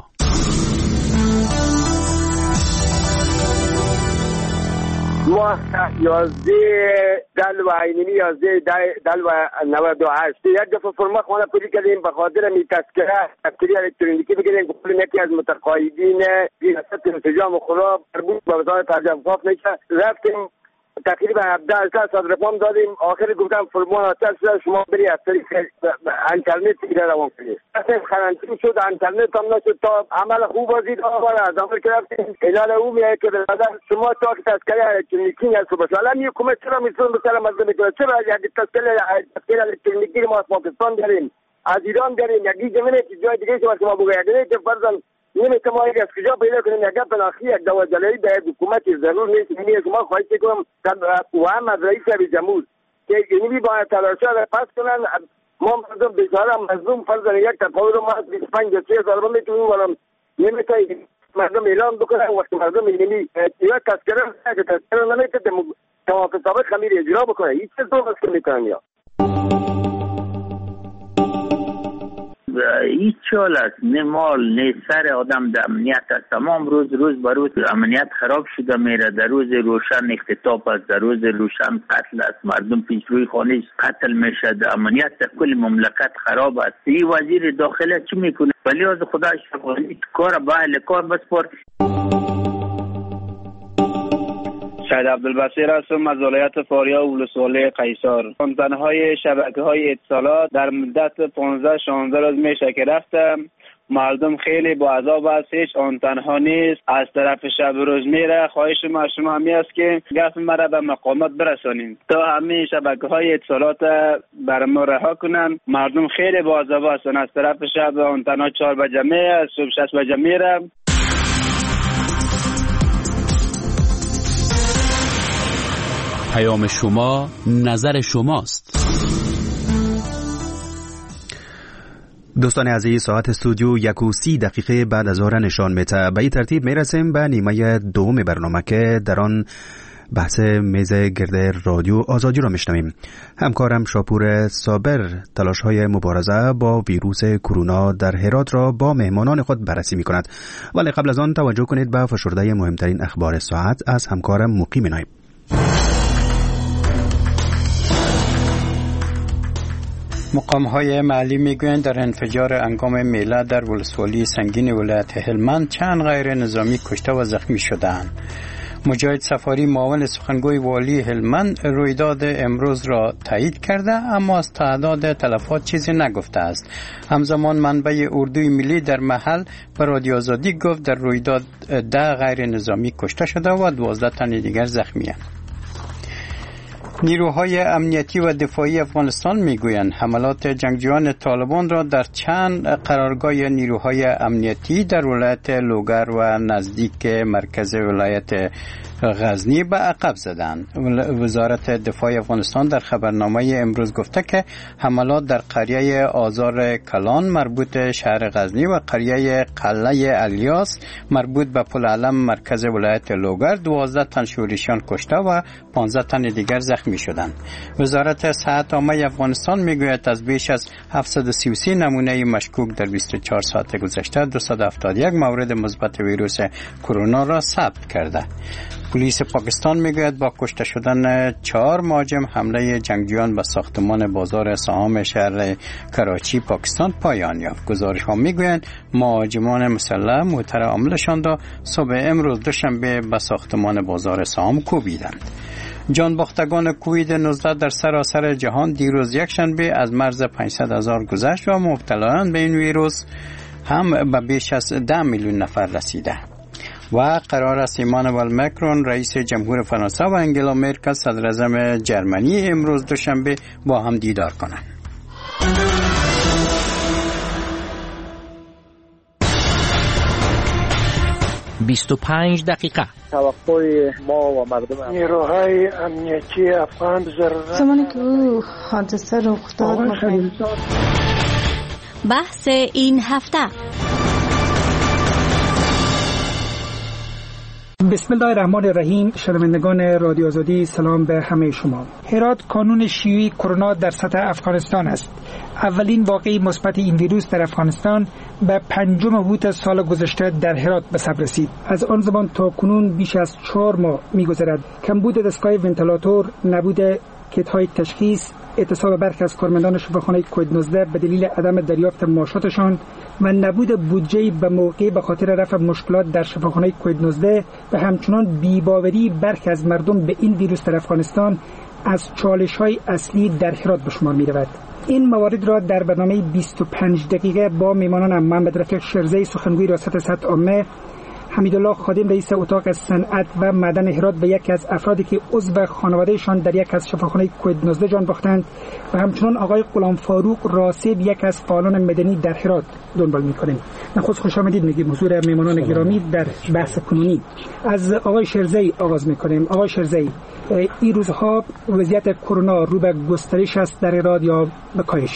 ما یازده دل و عینی یازده دل و نود و هشت یک دفعه فرما خانه پولی کردیم به خاطر می تذکره تذکری الکترونیکی بگیریم. گفتیم یکی از متقاعدین ریاست انسجام خدا مربوط به وزارت ترجمه خواف میشه. رفتیم تقریبا هفده هزار صد رقم دادیم. آخر گفتم فرمان آتش شده شما بری از طریق انترنت ایره روان کنید. اصلا خرانتین شد، انترنت هم نشد تا عمل خوب بازید آباره از آمر که رفتیم ایلال او میگه که برادر شما تا که تذکره الکترونیکی نصب بشه. الان یه حکومت چرا میتون بسر مزده میکنه؟ چرا یک تذکره الکترونیکی ما از پاکستان داریم، از ایران داریم، یکی جمعه که جای دیگه شما بگه یکی که فرضاً نمیتونم ما از کجا پیدا کنیم یک پناخی یک دوا جلایی به حکومت ضرور نیست. یعنی شما خواهش میکنم و هم از رئیس جمهور که اینی باید تلاشا را پس کنن ما مردم بیچاره مظلوم فرض یک تفاوت ما بیست و پنج سی هزار رو میتونیم ولم نمیتونیم مردم اعلام بکنن وقت مردم اینمی یا تذکره که تذکره نمیتونه توافق سابق خمیر اجرا بکنه هیچ چیز دو بس میکنن یا هیچ چال است نه مال نه سر آدم در امنیت است. تمام روز روز به روز امنیت خراب شده میره. در روز روشن اختطاف است، در روز روشن قتل است، مردم پیش روی خانه قتل میشه، امنیت در کل مملکت خراب است. این وزیر داخله چی میکنه؟ ولی از خدا شکر کار به اهل کار بسپار. شهید عبدالبصیر هستم از ولایت فاریا و ولسوالی قیصر. تنهای شبکه‌های اتصالات در مدت پانزده شانزده روز میشه که رفتم، مردم خیلی با عذاب است، هیچ آن تنها نیست، از طرف شب روز میره. خواهش ما شما همی است که گفت مرا به مقامات برسانید تا همه شبکه‌های اتصالات بر ما رها کنن. مردم خیلی با عذاب است، از طرف شب آن تنها چهار بجه میره، صبح شش بجه میره. پیام شما نظر شماست. دوستان عزیز، ساعت استودیو یک و سی دقیقه بعد از ظهر نشان میده. به این ترتیب میرسیم به نیمه دوم برنامه که در آن بحث میز گرد رادیو آزادی را میشنویم. همکارم شاپور صابر تلاش های مبارزه با ویروس کرونا در هرات را با مهمانان خود بررسی میکند. ولی قبل از آن توجه کنید به فشرده مهمترین اخبار ساعت از همکارم مقیم نایب. مقام‌های محلی میگویند در انفجار انگام میله در ولسوالی سنگین ولایت هلمند چند غیر نظامی کشته و زخمی شدند. مجاهد سفاری معاون سخنگوی والی هلمند رویداد امروز را تایید کرده اما از تعداد تلفات چیزی نگفته است. همزمان منبع اردوی ملی در محل به رادیو آزادی گفت در رویداد ده غیر نظامی کشته شده و دوازده تن دیگر زخمی اند. نیروهای امنیتی و دفاعی افغانستان میگویند حملات جنگجویان طالبان را در چند قرارگاه نیروهای امنیتی در ولایت لوگر و نزدیک مرکز ولایت غزنی به عقب زدند. وزارت دفاع افغانستان در خبرنامه امروز گفته که حملات در قریه آزار کلان مربوط شهر غزنی و قریه قلعه الیاس مربوط به پل علم مرکز ولایت لوگر دوازده تن شورشیان کشته و پانزده تن دیگر زخمی شدند. وزارت صحت عامه افغانستان میگوید از بیش از هفتصد و سی و سه نمونه مشکوک در بیست و چهار ساعت گذشته دویست و هفتاد و یک مورد مثبت ویروس کرونا را ثبت کرده. پلیس پاکستان میگوید با کشته شدن چهار مهاجم حمله جنگجویان به ساختمان بازار سهام شهر کراچی پاکستان پایان یافت. گزارش ها میگویند مهاجمان مسلح موتر عاملشان را صبح امروز دوشنبه به ساختمان بازار سهام کوبیدند. جانباختگان کووید نوزده در سراسر جهان دیروز یک شنبه از مرز پانصد هزار گذشت و مبتلایان به این ویروس هم به بیش از ده میلیون نفر رسیده. و قرار است ایمانوئل مکرون رئیس جمهور فرانسه و انگلا مرکل صدر اعظم جرمنی امروز دوشنبه با هم دیدار کنند. بیست و پنج دقیقه. توقع ما و مردم نیروهای امنیتی افغان ضرورت زمانی که او حادثه رخ داد. بحث این هفته. بسم الله الرحمن الرحیم. شنوندگان رادیو آزادی سلام به همه شما. هرات کانون شیوعی کرونا در سطح افغانستان است. اولین واقعه مثبت این ویروس در افغانستان به پنجم اوت سال گذشته در هرات به ثبت رسید. از آن زمان تا کنون بیش از چهار ماه می‌گذرد. کمبود دستگاه ونتیلاتور، نبود کیت‌های تشخیص، اعتصاب برخی از کارمندان شفاخانه کووید نوزده به دلیل عدم دریافت معاشاتشان و نبود بودجه به موقع به خاطر رفع مشکلات در شفاخانه کووید نوزده و همچنان بی‌باوری برخی از مردم به این ویروس در افغانستان از چالش‌های اصلی در هرات به شمار می‌رود. این موارد را در برنامه بیست و پنج دقیقه با میمانانم محمد رفیق شرزی سخنگوی ریاست صحت عامه، حمیدالله خادم رئیس اتاق صنعت و معدن هرات و یکی از افرادی که عضو خانوادهشان در یک از شفاخانه کووید نوزده جان باختند و همچنان آقای غلام فاروق راسب یک از فعالان مدنی در هرات دنبال می‌کنیم. نخست خوش آمدید میگیم حضور میمانان گرامی در بحث کنونی. از آقای شرزی آغاز می‌کنیم. آقای شرزی، این روزها وضعیت کرونا رو به گسترش است در هرات یا به کاهش؟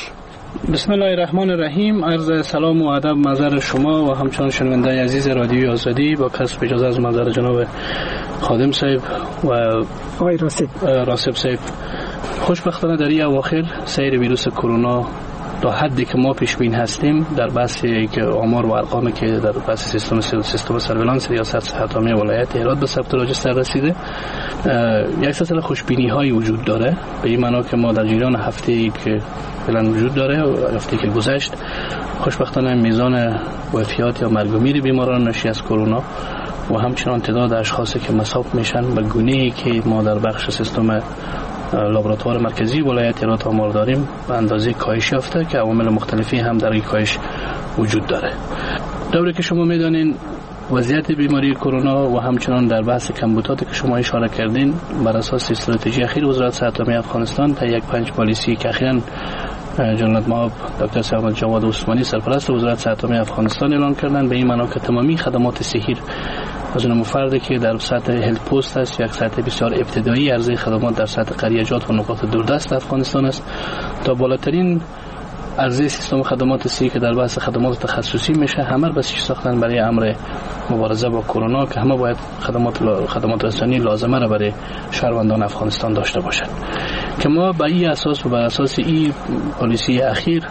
بسم الله الرحمن الرحیم. عرض سلام و ادب محضر شما و همچنان شنونده عزیز رادیوی آزادی. با کسب اجازه از محضر جناب خادم صاحب و آقای راسب راسب صاحب، خوشبختانه در این اواخر سیر ویروس کرونا تا حدی که ما پیش بین هستیم در بحث که آمار و ارقامی که در بحث سیستم سیستم سرویلانس ریاست صحت عامه ولایت هرات به ثبت راجستر رسیده، یک سلسله خوشبینی های وجود داره. به این معنا که ما در جریان هفته که فعلا وجود داره و هفته که گذشت، خوشبختانه میزان وفیات یا مرگ و میر بیماران ناشی از کرونا و همچنان تعداد اشخاصی که مصاب میشن به گونه‌ای که ما در بخش سیستم لابراتوار مرکزی ولایت هرات آمار داریم به اندازه کاهش یافته که عوامل مختلفی هم در این کاهش وجود داره. طوری که شما میدانین وضعیت بیماری کرونا و همچنان در بحث کمبوداتی که شما اشاره کردین بر اساس استراتژی اخیر وزارت صحت عامه افغانستان تا یک پنج پالیسی که اخیراً جناب معاب دکتر سید جواد عثمانی سرپرست وزارت صحت عامه افغانستان اعلان کردن، به این معنا که تمامی خدمات صحی از اون مفردی که در سطح هلت پست است، یک سطح بسیار ابتدایی عرضه خدمات در سطح قریجات و نقاط دوردست افغانستان است، تا بالاترین عرضه سیستم خدمات صحی که در بحث خدمات تخصصی میشه، همه بسیج ساختن برای امر مبارزه با کرونا که همه باید خدمات خدمات رسانی لازمه را برای شهروندان افغانستان داشته باشند. که ما به این اساس و بر اساس این پالیسی اخیر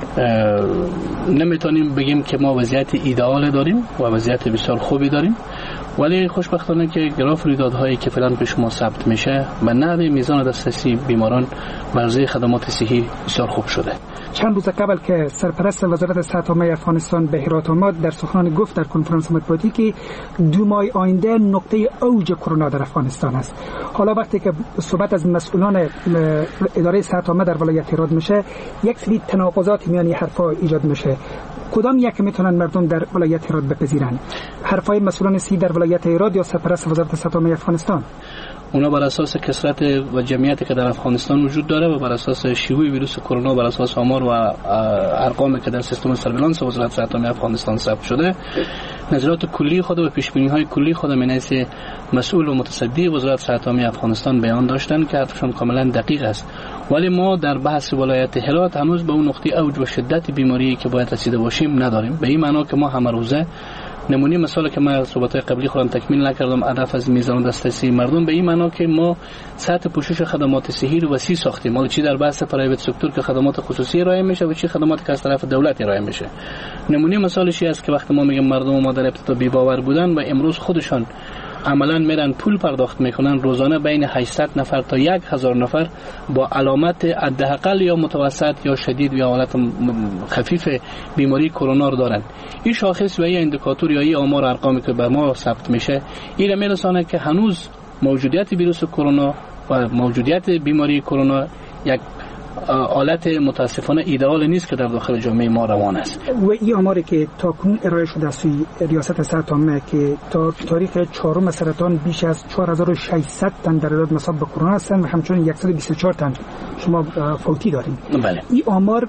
نمیتونیم بگیم که ما وضعیت ایدئال داریم و وضعیت بسیار خوبی داریم، ولی خوشبختانه که گراف رویدادهایی که فعلا پیش ما ثبت میشه به نحو میزان دسترسی بیماران به عرضه خدمات صحی بسیار خوب شده. چند روز قبل که سرپرست وزارت صحت عامه افغانستان به هرات آمد، در سخنان گفت در کنفرانس مطبوعاتی که دو ماه آینده نقطه اوج کرونا در افغانستان است. حالا وقتی که صحبت از مسئولان اداره صحت عامه در ولایت هرات میشه، یک سری تناقضات میان حرفا ایجاد میشه. کدام یک میتونن مردم در ولایت هرات بپذیرن؟ حرفای مسئولان سی در ولایت هرات یا سرپرست وزارت صحت عامه افغانستان؟ اونا بر اساس کثرت و جمعیتی که در افغانستان وجود داره و بر اساس شیوع ویروس کرونا، بر اساس آمار و ارقامی که در سیستم سرویلانس وزارت صحت عامه افغانستان ثبت شده، نظرات کلی خود و پیشبینی‌های کلی خود من حیث مسئول و متصدی وزارت صحت عامه افغانستان بیان داشتن که حرفشون کاملا دقیق است. ولی ما در بحث ولایت هرات هنوز به اون نقطه اوج و شدت بیماری که باید رسیده باشیم نداریم. به این معنا که ما همه روزه نمونه مثال که من صحبت‌های قبلی خودم تکمیل نکردم، هدف از میزان دسترسی مردم، به این معنا که ما سطح پوشش خدمات صحی رو وسیع ساختیم، حالا چی در بحث پرایوت سکتور که خدمات خصوصی ارائه میشه و چی خدماتی که از طرف دولت ارائه میشه. نمونه مثالش است که وقتی ما میگیم مردم ما در ابتدا بی باور بودن و امروز خودشان عملا میرن پول پرداخت میکنن، روزانه بین هشتصد نفر تا یک هزار نفر با علامت حداقل یا متوسط یا شدید یا حالت خفیف بیماری کرونا رو دارن. این شاخص و این اندیکاتور یا این آمار ارقامی که به ما ثبت میشه، این میرسانه که هنوز موجودیت ویروس کرونا و موجودیت بیماری کرونا یک حالت متاسفانه ایدئال نیست که در داخل جامعه ما روان است. و این آماری که تاکنون ارائه شده است ریاست صحت عامه که تا تاریخ چهارم سرطان بیش از چهار هزار و ششصد تن در ایران مصاب به کرونا هستند و همچنین صد و بیست و چهار تن شما فوتی داریم. بله. این آمار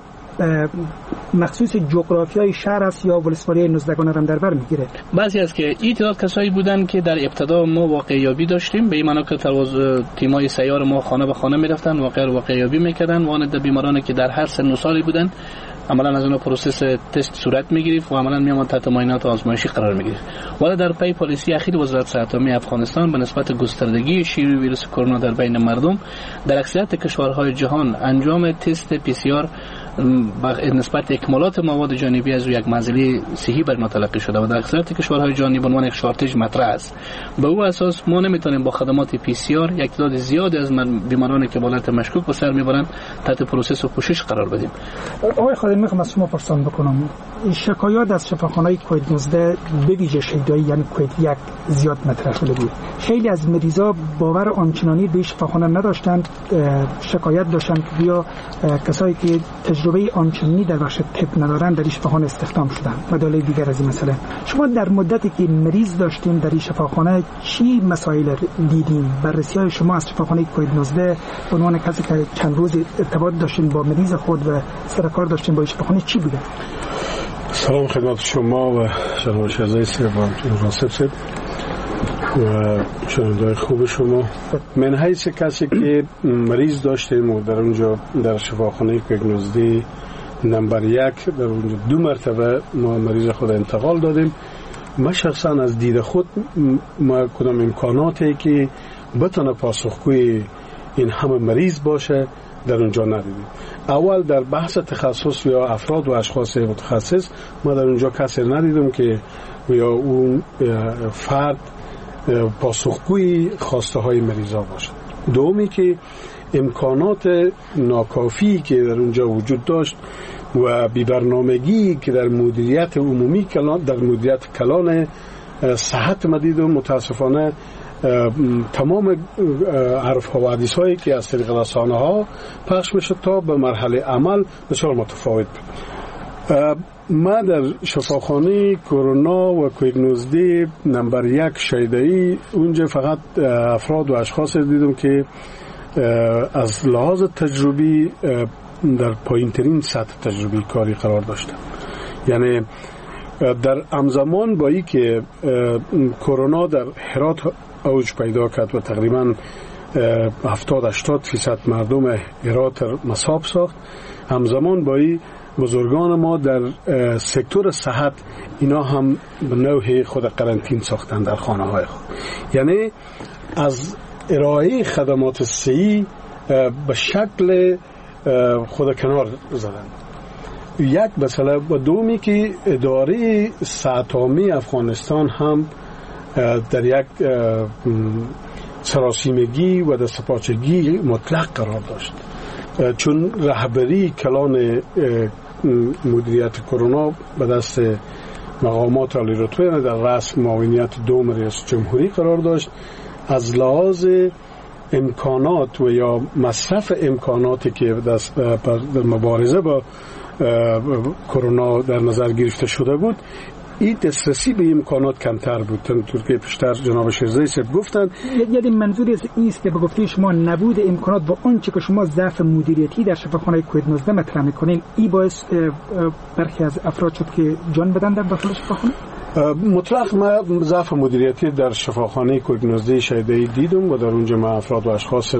مخصوص جغرافیای شهر است یا ولسوالی نوزدگانه هم در بر میگیره؟ بعضی از که این تعداد کسایی بودن که در ابتدا ما واقعیابی داشتیم، به این معنی که تواز تیمای سیار ما خانه به خانه میرفتن واقعا واقعیابی میکردن، وانه بیمارانی که در هر سن و سالی بودن عملا از اون پروسس تست صورت میگرفت و عملا میامد تحت معاینات آزمایشی قرار میگرفت. ولی در پی پالیسی اخیر وزارت صحت عامه افغانستان به نسبت گستردگی شیوع ویروس کرونا در بین مردم، در اکثریت کشورهای جهان انجام تست پی سی آر نسبت اکمالات مواد جانبی از یک منزله صحی بر متلقی شده و در اکثریت کشورهای جهانی به عنوان یک شارتج مطرح است. به او اساس ما نمیتونیم با خدمات پی سی آر یک تعداد زیادی از بیمارانی که حالت مشکوک به سر میبرند تحت پروسس و پوشش قرار بدیم. آقای خادم، میخوام از شما پرسان بکنم، شکایات از شفاخانه‌های کووید نوزده به ویژه شیدایی یعنی کووید یک زیاد مطرح شده بود. خیلی از مریضا باور آنچنانی به شفاخانه نداشتند، شکایت داشتند که بیا کسایی که تجربه آنچنانی در بخش طب ندارند در این شفاخانه استخدام شدند و دلایل دیگر از این مسئله. شما در مدتی که مریض داشتین در این شفاخانه چی مسائل دیدین؟ بررسی‌های شما از شفاخانه کووید نوزده به عنوان کسی که چند روز ارتباط داشتین با مریض خود و سرکار داشتین با این شفاخانه چی بوده؟ سلام خدمت شما و جناب شهزاده صاحب و راسب صاحب و شنونده‌های خوب شما. من حیث کسی که مریض داشتیم و در اونجا در شفاخانه کووید نوزده نمبر یک در اونجا دو مرتبه ما مریض خود انتقال دادیم. ما شخصا از دید خود ما کدام امکاناتی که بتونه پاسخگوی این همه مریض باشه در اونجا ندیدیم. اول در بحث تخصص یا افراد و اشخاص متخصص ما در اونجا کسی ندیدیم که یا اون فرد پاسخگوی خواسته های مریضا باشه. دومی که امکانات ناکافی که در اونجا وجود داشت و بی برنامگی که در مدیریت عمومی کلان در مدیریت کلان صحت مدید و متاسفانه تمام عرف ها و حدیث هایی که از طریق رسانه ها پخش میشه تا به مرحله عمل بسیار متفاوت بود. ما در شفاخانه کرونا و کووید نوزده نمبر یک شیدایی اونجا فقط افراد و اشخاص دیدم که از لحاظ تجربی در پایین ترین سطح تجربی کاری قرار داشتن. یعنی در همزمان با ای که کرونا در هرات اوج پیدا کرد و تقریبا هفتاد هشتاد فیصد مردم هرات مصاب ساخت، همزمان با ای بزرگان ما در سکتور صحت اینا هم به نوعی خود قرنطین ساختن در خانه های خود. یعنی از ارائه خدمات صحی به شکل خود کنار زدن. یک مسئله و دومی که اداره صحت عامه افغانستان هم در یک سراسیمگی و دستپاچگی مطلق قرار داشت، چون رهبری کلان مدیریت کرونا به دست مقامات عالی رتبه در رأس معاونیت دوم رئیس جمهوری قرار داشت. از لحاظ امکانات و یا مصرف امکاناتی که در مبارزه با کرونا در نظر گرفته شده بود، این دسترسی به امکانات کمتر بود. طور که پیشتر جناب شیرزایی صاحب گفتن، یعنی منظور از این است که به گفته شما نبود امکانات با آنچه که شما ضعف مدیریتی در شفاخانه کووید نوزده مطرح می‌کنین، این باعث برخی از افراد شد که جان بدن در داخل شفاخانه؟ مطلق ما ضعف مدیریتی در شفاخانه کووید نوزده شیدایی دیدم و در اونجا ما افراد و اشخاص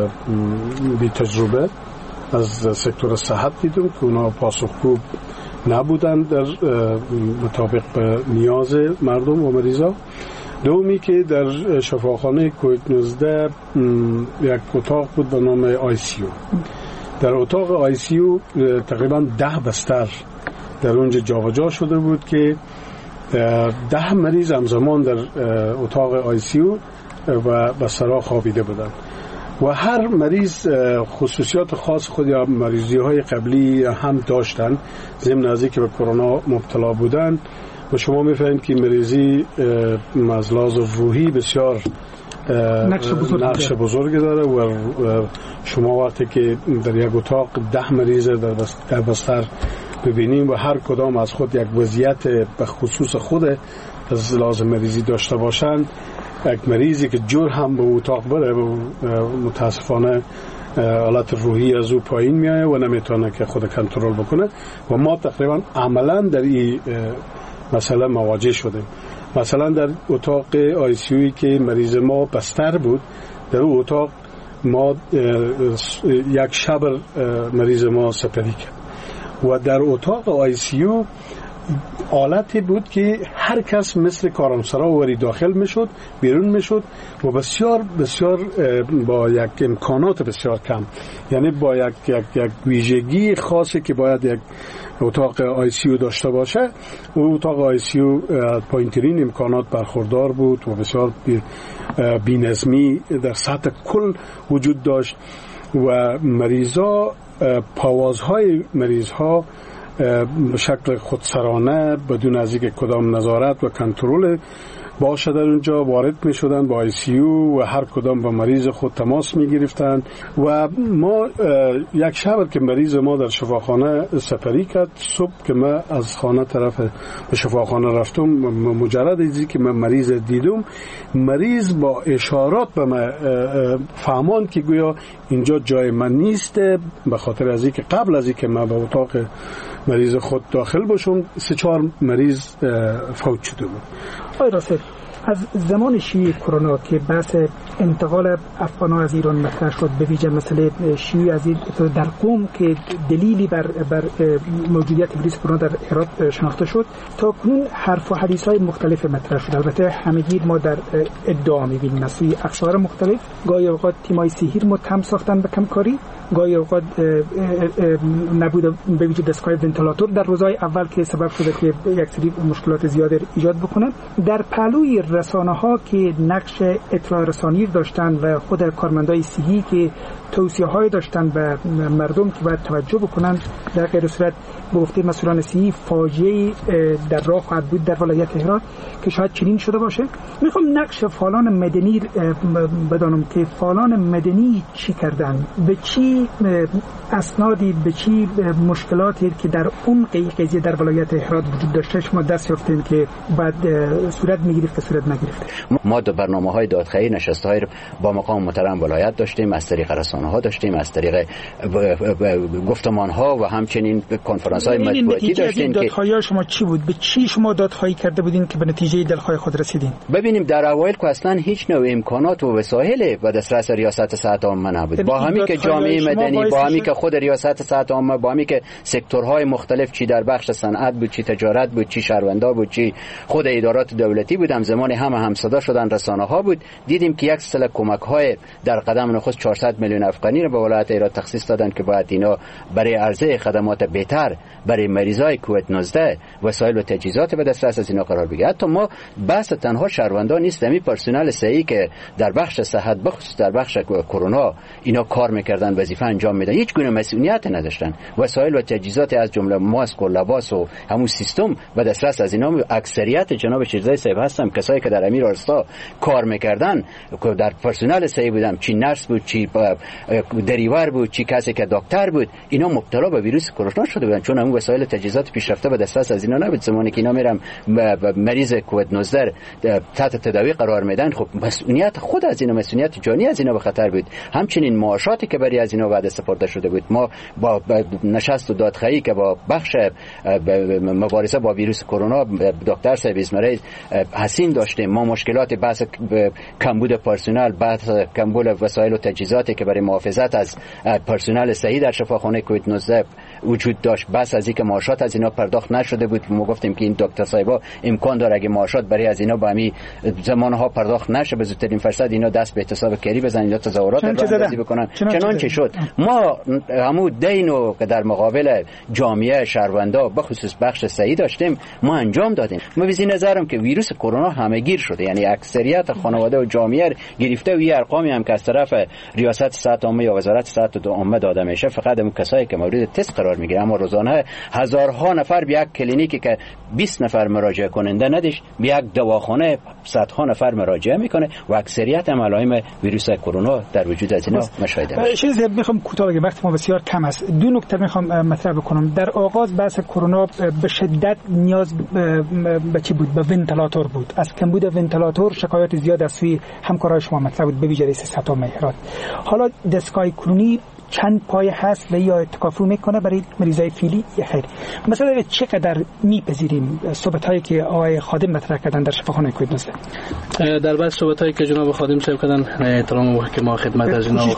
بی تجربه از سکتور صحت دیدم که اونا پاسخگو نبودن در مطابق به نیاز مردم و مریضا. دومی که در شفاخانه کووید نوزده یک اتاق بود به نام آی سی او. در اتاق آی سی او تقریبا ده بستر در اونجا جابجا شده بود که ده مریض همزمان در اتاق آی سی او و بسترها خوابیده بودند و هر مریض خصوصیات خاص خود یا مریضی های قبلی هم داشتن. ضمن از اینکه به کرونا مبتلا بودن و شما می‌فهمید که مریضی از لحاظ روحی بسیار نقش بزرگ, نقش بزرگ داره و شما وقتی که در یک اتاق ده مریض در بستر ببینیم و هر کدام از خود یک وضعیت به خصوص خود از لحاظ مریضی داشته باشند، یک مریضی که جور هم به اتاق بره متاسفانه حالت روحی از او پایین میایه و نمیتونه که خود کنترل بکنه و ما تقریبا عملا در این مسئله مواجه شدیم. مثلا در اتاق آی سی اوی که مریض ما بستر بود، در اون اتاق ما یک شب مریض ما سپری کرد و در اتاق آی سی او حالتی بود که هر کس مثل کارمسرا وری داخل میشد بیرون میشد و بسیار بسیار با یک امکانات بسیار کم، یعنی با یک یک یک ویژگی خاصی که باید یک اتاق آی سی او داشته باشه. و اتاق آی سی او پایین‌ترین امکانات برخوردار بود و بسیار بی‌نظمی در سطح کل وجود داشت و مریضا پاوازهای مریضها به شکل خودسرانه بدون از اینکه کدام نظارت و کنترل باشه در اونجا وارد می شدن با آی سی او و هر کدام با مریض خود تماس می گرفتن و ما یک شب که مریض ما در شفاخانه سپری کرد، صبح که ما از خانه طرف به شفاخانه رفتم، مجرد از اینکه من مریض دیدم، مریض با اشارات به من فهمان که گویا اینجا جای من نیست، به خاطر از اینکه قبل از اینکه من به اتاق مریض خود داخل باشم سه چهار مریض فوت شده بود. آقای راسل، از زمان شیوع کرونا که بحث انتقال افغان‌ها از ایران مطرح شد، به ویژه مسئله شیوع از در قم که دلیلی بر بر موجودیت ویروس کرونا در هرات شناخته شد، تا کنون حرف و حدیث‌های مختلف مطرح شد. البته همگی ما در ادعا می‌بینیم از سوی اقشار مختلف. گاهی اوقات تیم‌های سحر متهم ساختن به کمکاری، گاهی اوقات نبود به ویژه دستگاه ونتیلاتور در روزهای اول که سبب شده که یک سری مشکلات زیاد ایجاد بکنه. در پهلوی رسانه‌ها که نقش اطلاع رسانی داشتن و خود کارمندای صحی که توصیه‌های داشتن به مردم که باید توجه بکنن، در غیر صورت به گفته مسئولان صحی فاجعه‌ای در راه خواهد بود در ولایت هرات که شاید چنین شده باشه. میخوام نقش فعالان مدنی بدانم که فعالان مدنی چی کردن، به چی اسنادی، به چی مشکلاتی که در اون قضیه در ولایت هرات وجود داشته شما دست یافتین که بعد صورت میگرفت که صورت نگرفت. ما دو برنامه‌های دادخواهی نشست‌های رو با مقام محترم ولایت داشتیم، از طریق رسانه‌ها داشتیم، از طریق گفتمان‌ها و همچنین کنفرانس‌های مطبوعاتی داشتیم. دادخواهی شما چی بود؟ به چی شما دادخواهی کرده بودین که به نتیجه دادخواهی خود رسیدین؟ ببینیم در اوایل که اصلا هیچ نوع امکانات و وسایل به دسترس ریاست صحت عامه نبود. با همین که جامعه مدنی، با همین که خود ریاست صحت عامه، با همین که سکتورهای مختلف، چی در بخش صنعت بود، چی تجارت بود، چی شهروندا بود، چی خود ادارات دولتی بود، همزمان همه همصدا شدن رسانه‌ها بود، دیدیم که یک سلسله کمک‌های در قدم نخست چهارصد میلیون افغانی رو به ولایت ایران تخصیص دادن که باید اینا برای عرضه خدمات بهتر برای مریضای کووید نوزده وسایل و تجهیزات به دسترس از اینا قرار بگیره. حتی ما بحث تنها شهروندا نیست، همین پرسنل صحی که در بخش صحت بخصوص در بخش کرونا اینا کار میکردن، وظیفه انجام میدن، هیچ گونه مسئولیت نداشتن. وسایل و تجهیزات از جمله ماسک و لباس و همون سیستم به دسترس از اینا. اکثریت جناب شیرزای صاحب هستم کسایی که در امیر آرستا کار میکردن در پرسنل صحی بودن، چی نرس بود، چی دریور بود، چی کسی که دکتر بود، اینا مبتلا به ویروس کرونا شده بودن چون همون وسایل تجهیزات پیشرفته به دسترس از اینا نبود. زمانی که اینا میرم مریض کووید نوزده تحت تداوی قرار میدن، خب مسئولیت خود از اینا، مسئولیت جانی از اینا به خطر بود. همچنین معاشاتی که برای از اینا بعد سپرده شده بود. ما با نشست و دادخواهی که با بخش مبارزه با ویروس کرونا دکتر صاحب اسماعیل حسین داشتیم، ما مشکلات بحث کمبود پرسنل، بحث کمبود وسایل و تجهیزاتی که برای محافظت از پرسنل صحی در شفاخانه کووید نوزده وجود داشت، بس از اینکه معاشات از اینا پرداخت نشده بود. ما گفتیم که این دکتر صاحبا امکان داره اگه معاشات برای از اینا با همین زمانها پرداخت نشه به زودترین فرصت اینا دست به احتساب کری بزنن یا تظاهرات راه‌اندازی بکنن. چنانچه شد. ما همو دینو که در مقابل جامعه شهروندا به خصوص بخش صحی داشتیم ما انجام دادیم. ما به این نظرم که ویروس کرونا همه‌گیر شده، یعنی اکثریت خانواده و جامعه گرفته و این ارقامی هم که از طرف ریاست صحت عامه یا وزارت صحت عامه داده میشه فقط اون کسایی که مورد تست قرار میگیره، اما روزانه هزارها نفر به یک کلینیکی که بیست نفر مراجعه کننده ندیش به یک دواخانه صدها نفر مراجعه میکنه و اکثریت هم علائم ویروس کرونا در وجود از اینا مشاهده میشه. چیزی میخوام کوتاه بگم، وقت ما بسیار کم است. دو نکته میخوام مطرح بکنم. در آغاز بحث کرونا به شدت نیاز به چی بود؟ به ونتیلاتور بود. از کمبود ونتیلاتور شکایت زیاد از سوی همکارای شما مطرح بود، به ویژه رئیس صحت عامه هرات. حالا دستگاه کرونی چند پایه هست و یا تکافو میکنه برای مریضای فیلی یا خیر؟ مثلا چقدر میپذیریم صحبتایی که آقای خادم مطرح کردن در شفاخانه کووید نوزده؟ در بعض صحبتایی که جناب خادم صاحب کردن احترام که ما خدمت از اینا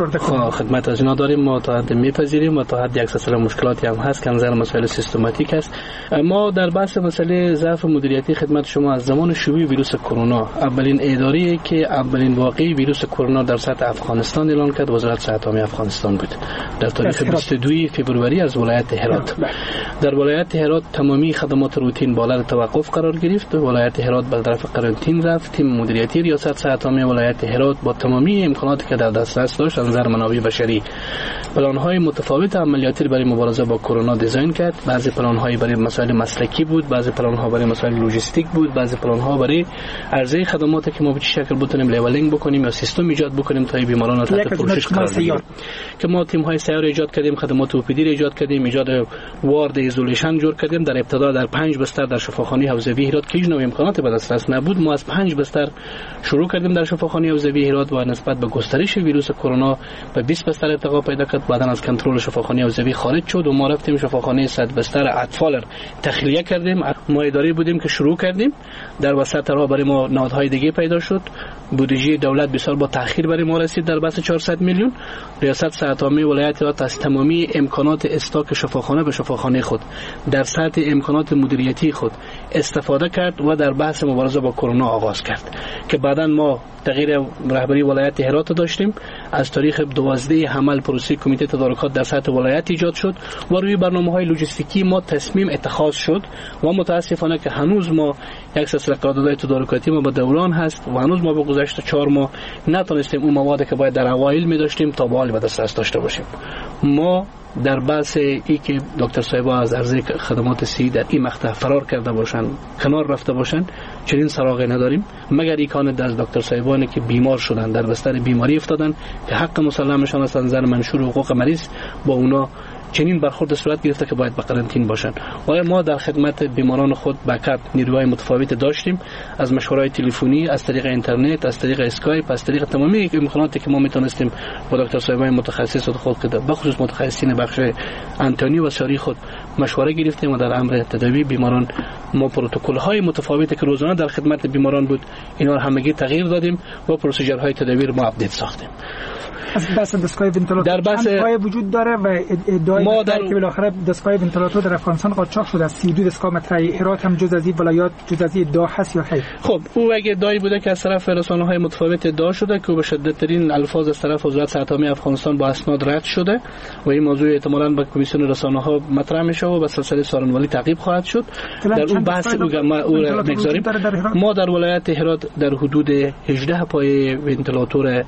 خدمت از اینا داریم، ما تا حد میپذیریم و تا حد یک سلسله مشکلاتی هم هست که نظر مسائل سیستماتیک است. ما در بحث مسئله ضعف مدیریتی خدمت شما از زمان شیوع ویروس کرونا، اولین اداری که اولین واقعی ویروس کرونا در سطح افغانستان اعلان کرد وزارت صحت عامه افغانستان بود در تاریخ بیست و دو فوریه از ولایت هرات. در ولایت هرات تمامی خدمات روتین بالا توقف قرار گرفت. ولایت هرات به طرف قرنطینه رفت. تیم مدیریتی ریاست صحت عامه ولایت هرات با تمامی امکاناتی که در دسترس داشت از نظر منابع بشری پلان‌های متفاوت عملیاتی برای مبارزه با کرونا دیزاین کرد. بعضی پلان‌های برای مسائل مسلکی بود، بعضی پلان‌ها برای مسائل لوجستیک بود، بعضی پلان‌ها برای عرضه خدماتی که ما به چه شکل بتونیم لیبلینگ بکنیم یا سیستم ایجاد بکنیم تا بیماران را تحت پوشش قرار بدیم. که ما تیم های سیار ایجاد کردیم، خدمات اوپیدی ایجاد کردیم، ایجاد وارد ایزولیشن جور کردیم. در ابتدا در پنج بستر در شفاخانه حوزوی هرات که هیچ نوع امکانات به دسترس نبود، ما از پنج بستر شروع کردیم در شفاخانه حوزوی هرات و نسبت به گسترش ویروس کرونا به بیست بستر ارتقا پیدا کرد. بعداً از کنترل شفاخانه حوزوی خارج شد و ما رفتیم شفاخانه صد بستر اطفال تخلیه کردیم. ما اداره بودیم که شروع کردیم، در وسط راه برای ما نهادهای دیگه پیدا شد. بودجه دولت بسیار با تأخیر برای ما رسید در بس چهارصد میلیون. ریاست صحت عامه ولایت هرات از تمامی امکانات استاک شفاخانه به شفاخانه خود در سطح امکانات مدیریتی خود استفاده کرد و در بحث مبارزه با کرونا آغاز کرد که بعداً ما تغییر رهبری ولایت هرات داشتیم. از تاریخ دوازده حمل پروسه کمیته تدارکات در سطح ولایت ایجاد شد و روی برنامه‌های لوجستیکی ما تصمیم اتخاذ شد و متاسفانه که هنوز ما یک سلسله قراردادهای تدارکاتی ما به دوران هست و هنوز ما به گذشت چهار ماه نتونستیم اون موادی که باید در اوایل می داشتیم تا به حال به دسترس داشته باشیم. ما در بحث ای که دکتر صاحبا از عرضه خدمات صحی در این مقطع فرار کرده باشند، کنار رفته باشند، چنین سراغی نداریم مگر ایکان از دکتر صاحبانی که بیمار شدن، در بستر بیماری افتادن که حق مسلمشان است، نظر منشور حقوق مریض با اونا چنین برخورد صورت گرفته که باید به قرنطینه باشند. و ما در خدمت بیماران خود بکاپ نیروهای متفاوت داشتیم، از مشوره‌های تلفنی، از طریق اینترنت، از طریق اسکایپ، از طریق تمامی امکاناتی که ما میتونستیم با دکتر صاحبای متخصص خود که به خصوص متخصصین بخش انتونی و ساری خود مشوره گرفتیم و در امر تداوی بیماران ما پروتکل‌های متفاوتی که روزانه در خدمت بیماران بود اینا رو همگی تغییر دادیم و پروسیجرهای تداوی رو ما اپدیت ساختیم. از بحث دستگاه ونتیلاتور در بحث پای وجود داره و ادعای ما در که بالاخره دستگاه ونتیلاتور در افغانستان قاچاق شده از سی و دو دستگاه مطرح هرات هم جز از این ولایات جز از این ادعا هست یا خیر؟ خب او اگه ادعایی بوده که از طرف رسانه‌های متفاوت ادعا شده که به شدت‌ترین الفاظ از طرف وزارت صحت عامه افغانستان با اسناد رد شده و این موضوع احتمالاً به کمیسیون رسانه‌ها مطرح میشه و به سلسله سارنوالی تعقیب خواهد شد. در اون بحث او نگذاریم. ما در ولایت هرات در حدود هجده پای ونتیلاتور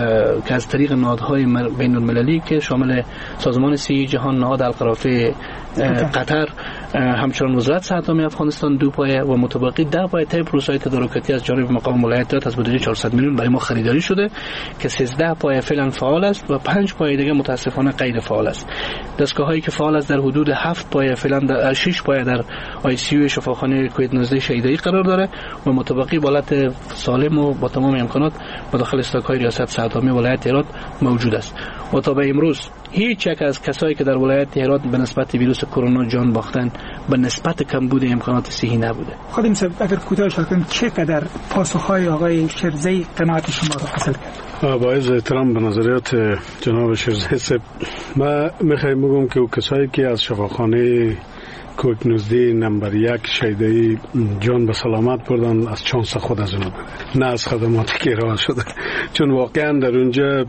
که از طریق نهادهای بین المللی که شامل سازمان صحی جهان، نهاد القرافه قطر، همچنان وزارت صحت عامه افغانستان دو پایه و متبقی ده پایه طی پروسه تدارکاتی از جانب مقام ولایت هرات از بودجه چهارصد میلیون برای ما خریداری شده که سیزده پایه فعلا فعال است و پنج پایه دیگه متاسفانه غیر فعال است. دستگاه‌هایی که فعال است در حدود هفت پایه فعلا در شش پایه در آی سی یو شفاخانه کووید نوزده شهیدایی قرار داره و متبقی بالات سالم و با تمام امکانات به داخل استاک‌های ریاست صحت عامه ولایت هرات موجود است. و تا به امروز هیچ یک از کسایی که در ولایت هرات به نسبت ویروس کرونا جان باختن به نسبت کمبود امکانات صحی نبوده. خودم صاحب اگر کوتاه اشاره کنم چقدر پاسخهای آقای شیرزی قناعت شما را حاصل کرد؟ با عرض احترام به نظریات جناب شیرزی صاحب، ما میخوایم بگم که کسایی که از شفاخانه کووید نوزده نمبر یک شهیدایی جان به سلامت بردن از چانس خود از اونها نه از خدماتی که ارائه شده، چون واقعا در اونجا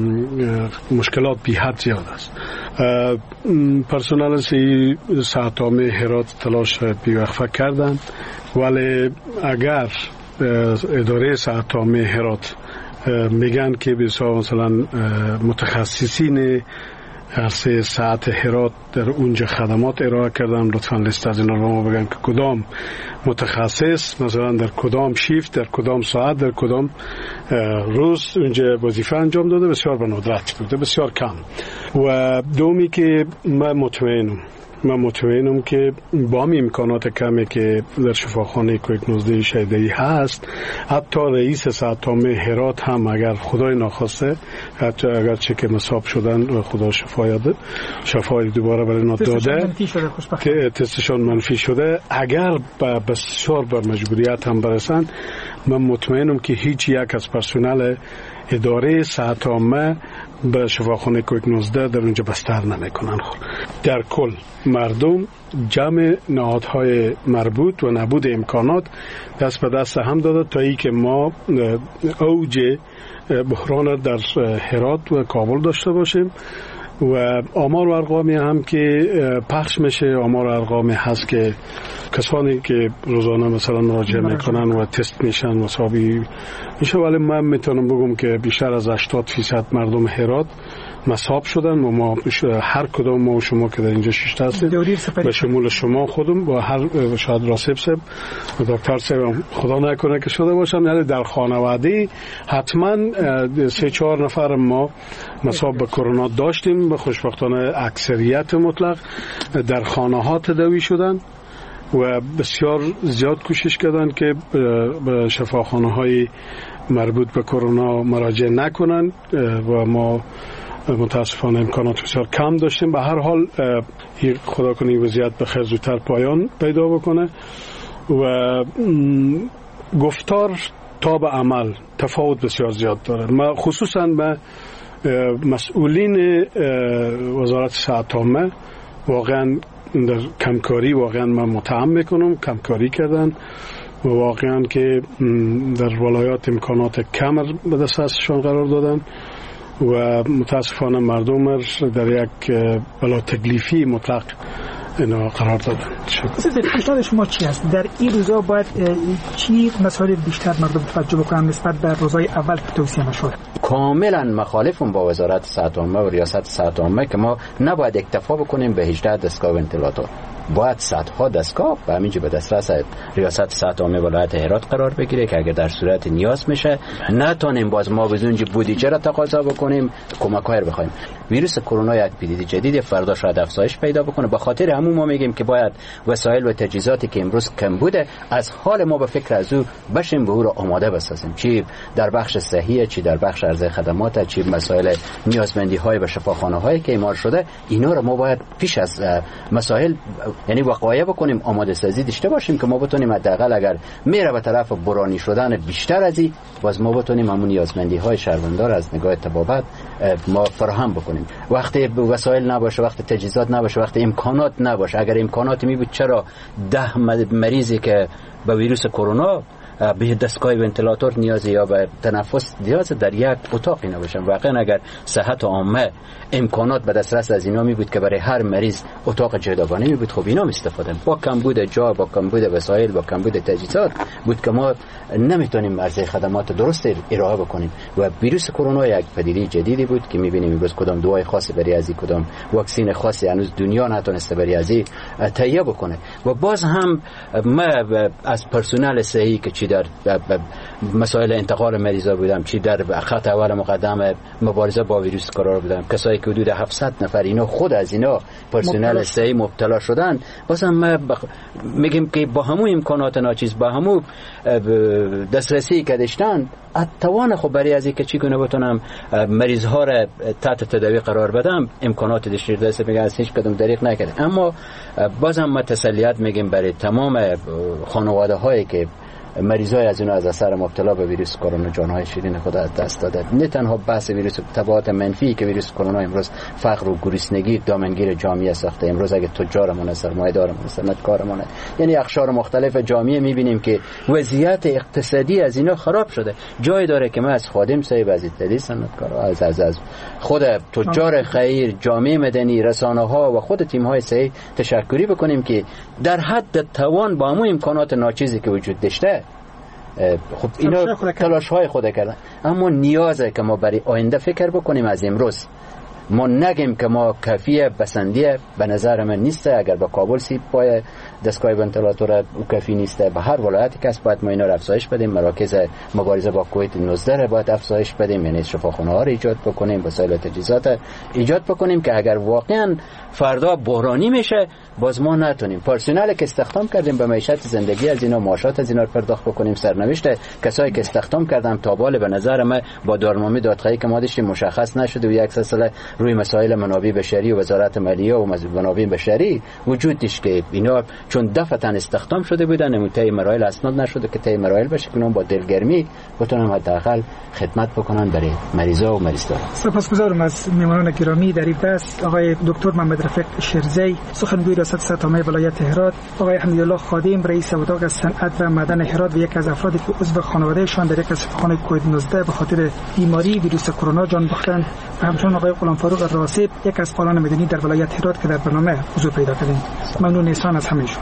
مشکلات بی حد زیاد است. پرسنل صحت عامه هرات تلاش بی‌وقفه کردند، ولی اگر اداره صحت عامه هرات میگن که بسیار مثلا متخصصین عرصه صحت هرات در اونجا خدمات ارائه کردن، لطفاً لیست از اینا رو بگن که کدام متخصص مثلا در کدام شیفت، در کدام ساعت، در کدام روز اونجا وظیفه انجام داده. بسیار به ندرت بوده، بسیار کم. و دومی که من مطمئنم من مطمئنم که با همین امکانات کمی که در شفاخانه کووید نوزده شهیدایی هست، حتی رئیس صحت عامه هرات هم اگر خدای ناخواسته، حتی اگر چه که مصاب شدن خدا شفای داده، شفای دوباره برای اینا داده، تستشان منفی شده، اگر به بسیار بر مجبوریت هم برسند، من مطمئنم که هیچ یک از پرسنل اداره صحت عامه به شفاخانه کووید نوزده در اونجا بستر نمیکنن. در کل مردم جمع نهادهای مربوط و نبود امکانات دست به دست هم داده تا ای که ما اوج بحران در هرات و کابل داشته باشیم. و آمار و ارقامی هم که پخش میشه، آمار و ارقامی هست که کسانی که روزانه مثلا مراجعه میکنن و تست میشن مساوی میشه، ولی من میتونم بگم که بیشتر از هشتاد فیصد مردم هرات مصاب شدن و ما هر کدام ما و شما که در اینجا شش هستیم به شمول شما خودم و هر شاید راسب صاحب و دکتر صاحب خدا نکنه که شده باشم، یعنی در خانواده حتما سه چهار نفر ما مصاب به کرونا داشتیم. به خوشبختانه اکثریت مطلق در خانه ها تداوی شدن و بسیار زیاد کوشش کردن که به شفاخانه های مربوط به کرونا مراجعه نکنن و ما متاسفانه امکانات بسیار کم داشتیم. به هر حال خدا کنه وضعیت به خیر زودتر پایان پیدا بکنه و گفتار تا به عمل تفاوت بسیار زیاد داره. ما خصوصا به مسئولین وزارت صحت عامه واقعا در کمکاری واقعا من متهم میکنم، کمکاری کردن و واقعا که در ولایات امکانات کم به دسترسشان قرار دادن و متاسفانه مردم در یک بلا تکلیفی مطلق اینا قرار دادن. پیشنهاد شما چی است؟ در این روزا باید چی مسائل بیشتر مردم توجه بکنن نسبت به روزای اول که توصیه شد؟ کاملا مخالفم با وزارت صحت عامه و ریاست صحت عامه که ما نباید اکتفا بکنیم به هجده دستگاه ونتیلاتور. باید صدها دستگاه به همینجا به دسترس ریاست صحت عامه ولایت هرات قرار بگیره که اگر در صورت نیاز میشه نتونیم باز ما بزونج بودجه را تقاضا بکنیم کمک‌های رو بخوایم. ویروس کرونا یک پدیده جدید فردا شاید افزایش پیدا بکنه. به خاطر همون ما میگیم که باید وسایل و تجهیزاتی که امروز کم بوده از حال ما به فکر از او بشیم به او را آماده بسازیم، چی در بخش صحیه، چی در بخش عرضه خدمات، چی مسائل نیازمندی های به شفاخانه هایی که اعمال شده. اینا رو ما باید پیش از مسائل یعنی وقایع بکنیم، آماده سازی داشته باشیم که ما بتونیم حداقل اگر میره به طرف برانی شدن بیشتر از این باز ما بتونیم همون نیازمندی های شهروندان از نگاه طبابت ما فراهم بکنیم. وقتی وسایل نباشه، وقتی تجهیزات نباشه، وقتی امکانات نباشه، اگر امکانات می بود چرا ده مریضی که با ویروس کرونا به دستگاه ونتیلاتور نیازی یا به تنفس نیاز در یک اتاقی نباشن. واقعا اگر صحت عامه امکانات به دسترس از اینا می بود که برای هر مریض اتاق جداگانه می بود، خب اینا می استفاده. با کمبود جا، با کمبود وسایل، با کمبود تجهیزات بود که ما نمیتونیم عرضه خدمات درست ارائه بکنیم. و ویروس کرونا یک پدیده جدیدی بود که میبینیم امروز کدام دوائی خاصی برای ازی، کدام واکسین خاصی هنوز دنیا نتونسته برای ازی تهیه بکنه. و باز هم ما از پرسنل صحی که چی در مسائل انتقال مریضا بودم، چی در خط اول مقدم مبارزه با ویروس کرونا بودم، کسایی که حدود هفتصد نفر اینا خود از اینا پرسنل صحی مبتلا شدن. باز هم ما بخ... میگیم که با همون امکانات ناچیز، با همون دسترسی که داشتن، توان خب برای از اینکه چگونه بتونم مریض ها را تحت تداوی قرار بدم امکانات داشته دست میگن از هیچ کدوم دریغ نکرد. اما بازم ما تسلیت میگیم برای تمام خانواده هایی که مریضای از اونها از اثر مبتلا به ویروس کرونا جانهای شیرین خود از دست داده. نه تنها بحث ویروس تبعات منفی که ویروس کرونا امروز فقر و گریسنگی دامنگیر جامعه ساخته. امروز اگه تجارمون، سرمایه‌دارمون، صنعتکارمون، یعنی اقشار مختلف جامعه میبینیم که وضعیت اقتصادی از اینا خراب شده. جای داره که ما از خادم صاحب، از اتحادیه صنعتکارا، از از از خود تجار خیر، جامعه مدنی، رسانه‌ها و خود تیم‌های صحی تشکری بکنیم که در حد توان با همون امکانات ناچیزی که وجود داشته خب اینا تلاش های خود کردن. اما نیازه که ما برای آینده فکر بکنیم. از امروز ما نگیم که ما کافیه بسندیه، به نظر من نیسته. اگر با کابل سیب پای دستگاه ونتیلاتور او کافی نیسته، به هر ولایتی که باید ما اینا رو افزایش بدیم. مراکز مبارزه با کووید نوزده باید افزایش بدیم، یعنی شفاخانه ها رو ایجاد بکنیم، وسایل تجهیزات ایجاد بکنیم که اگر واقعا فردا بحرانی میشه باز ما نتونیم پرسنل که استخدام کردیم به معیشت زندگی از اینا، معاشات از اینا رو پرداخت بکنیم. سرنوشت کسایی که استخدام کردم تا بال به نظر من با دارمامی دادخواهی که ما داشتیم مشخص نشده و یک سلسله روی مسائل منابع بشری و وزارت مالیه و منابع بشری وجود داشت که اینا چون دفعتاً استخدام شده بودن نموته مراحل اسناد نشده که طی مراحل بشه که اونم با دلگرمی بتونن حداقل خدمت بکنن برای مریضا و مریض‌داران. سپاسگزارم از میهمانان گرامی در این بحث، آقای دکتر محمد رفیق شیرزی، سخنگوی ریاست صحت عامه ولایت هرات، آقای حمیدالله خادم، رئیس اتاق صنعت و معدن هرات و یکی از افرادی که عضو خانوادهشان در یک از شفاخانه کووید نوزده به خاطر بیماری ویروس کرونا جان باختند، و همچنین آقای غلامفروخ راسب، یک از فعالان مدنی در ولایت هرات که در برنامه حضور پیدا کردند. ممنون احسان از همه‌شون.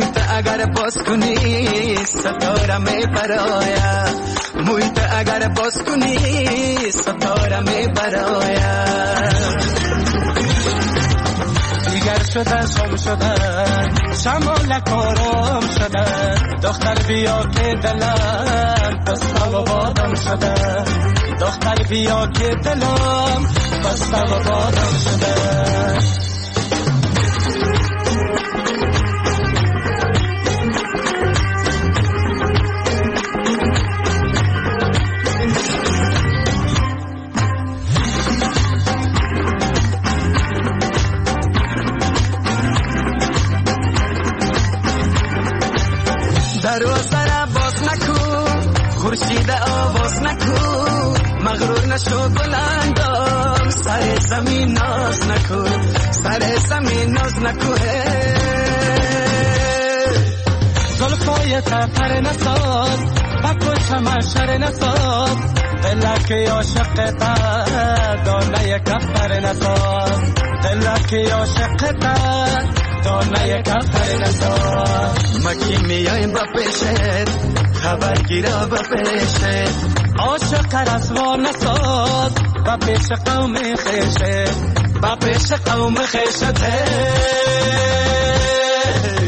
محیط اگر باز کنی ستاره می برایا محیط اگر باز کنی ستاره می برایا دیگر شده شام شده شمال کارم شده دختر بیا که دلم بسته و بادم شده دختر بیا که دلم بسته و بادم شده دروازه را باز نکو خورشید آواز نکو مغرور نشو بلندم سر زمین ناز نکو سر زمین ناز نکو زلفای تپر نساز بکشم شر نساز دلک عاشق تا دانه کفر نساز دلک عاشق تا دانه کفر نساز مکی میایم با پیشت خبر گیرا با پیشت عاشق رسوا نساز با پیش قوم خیشت با پیش قوم خیشت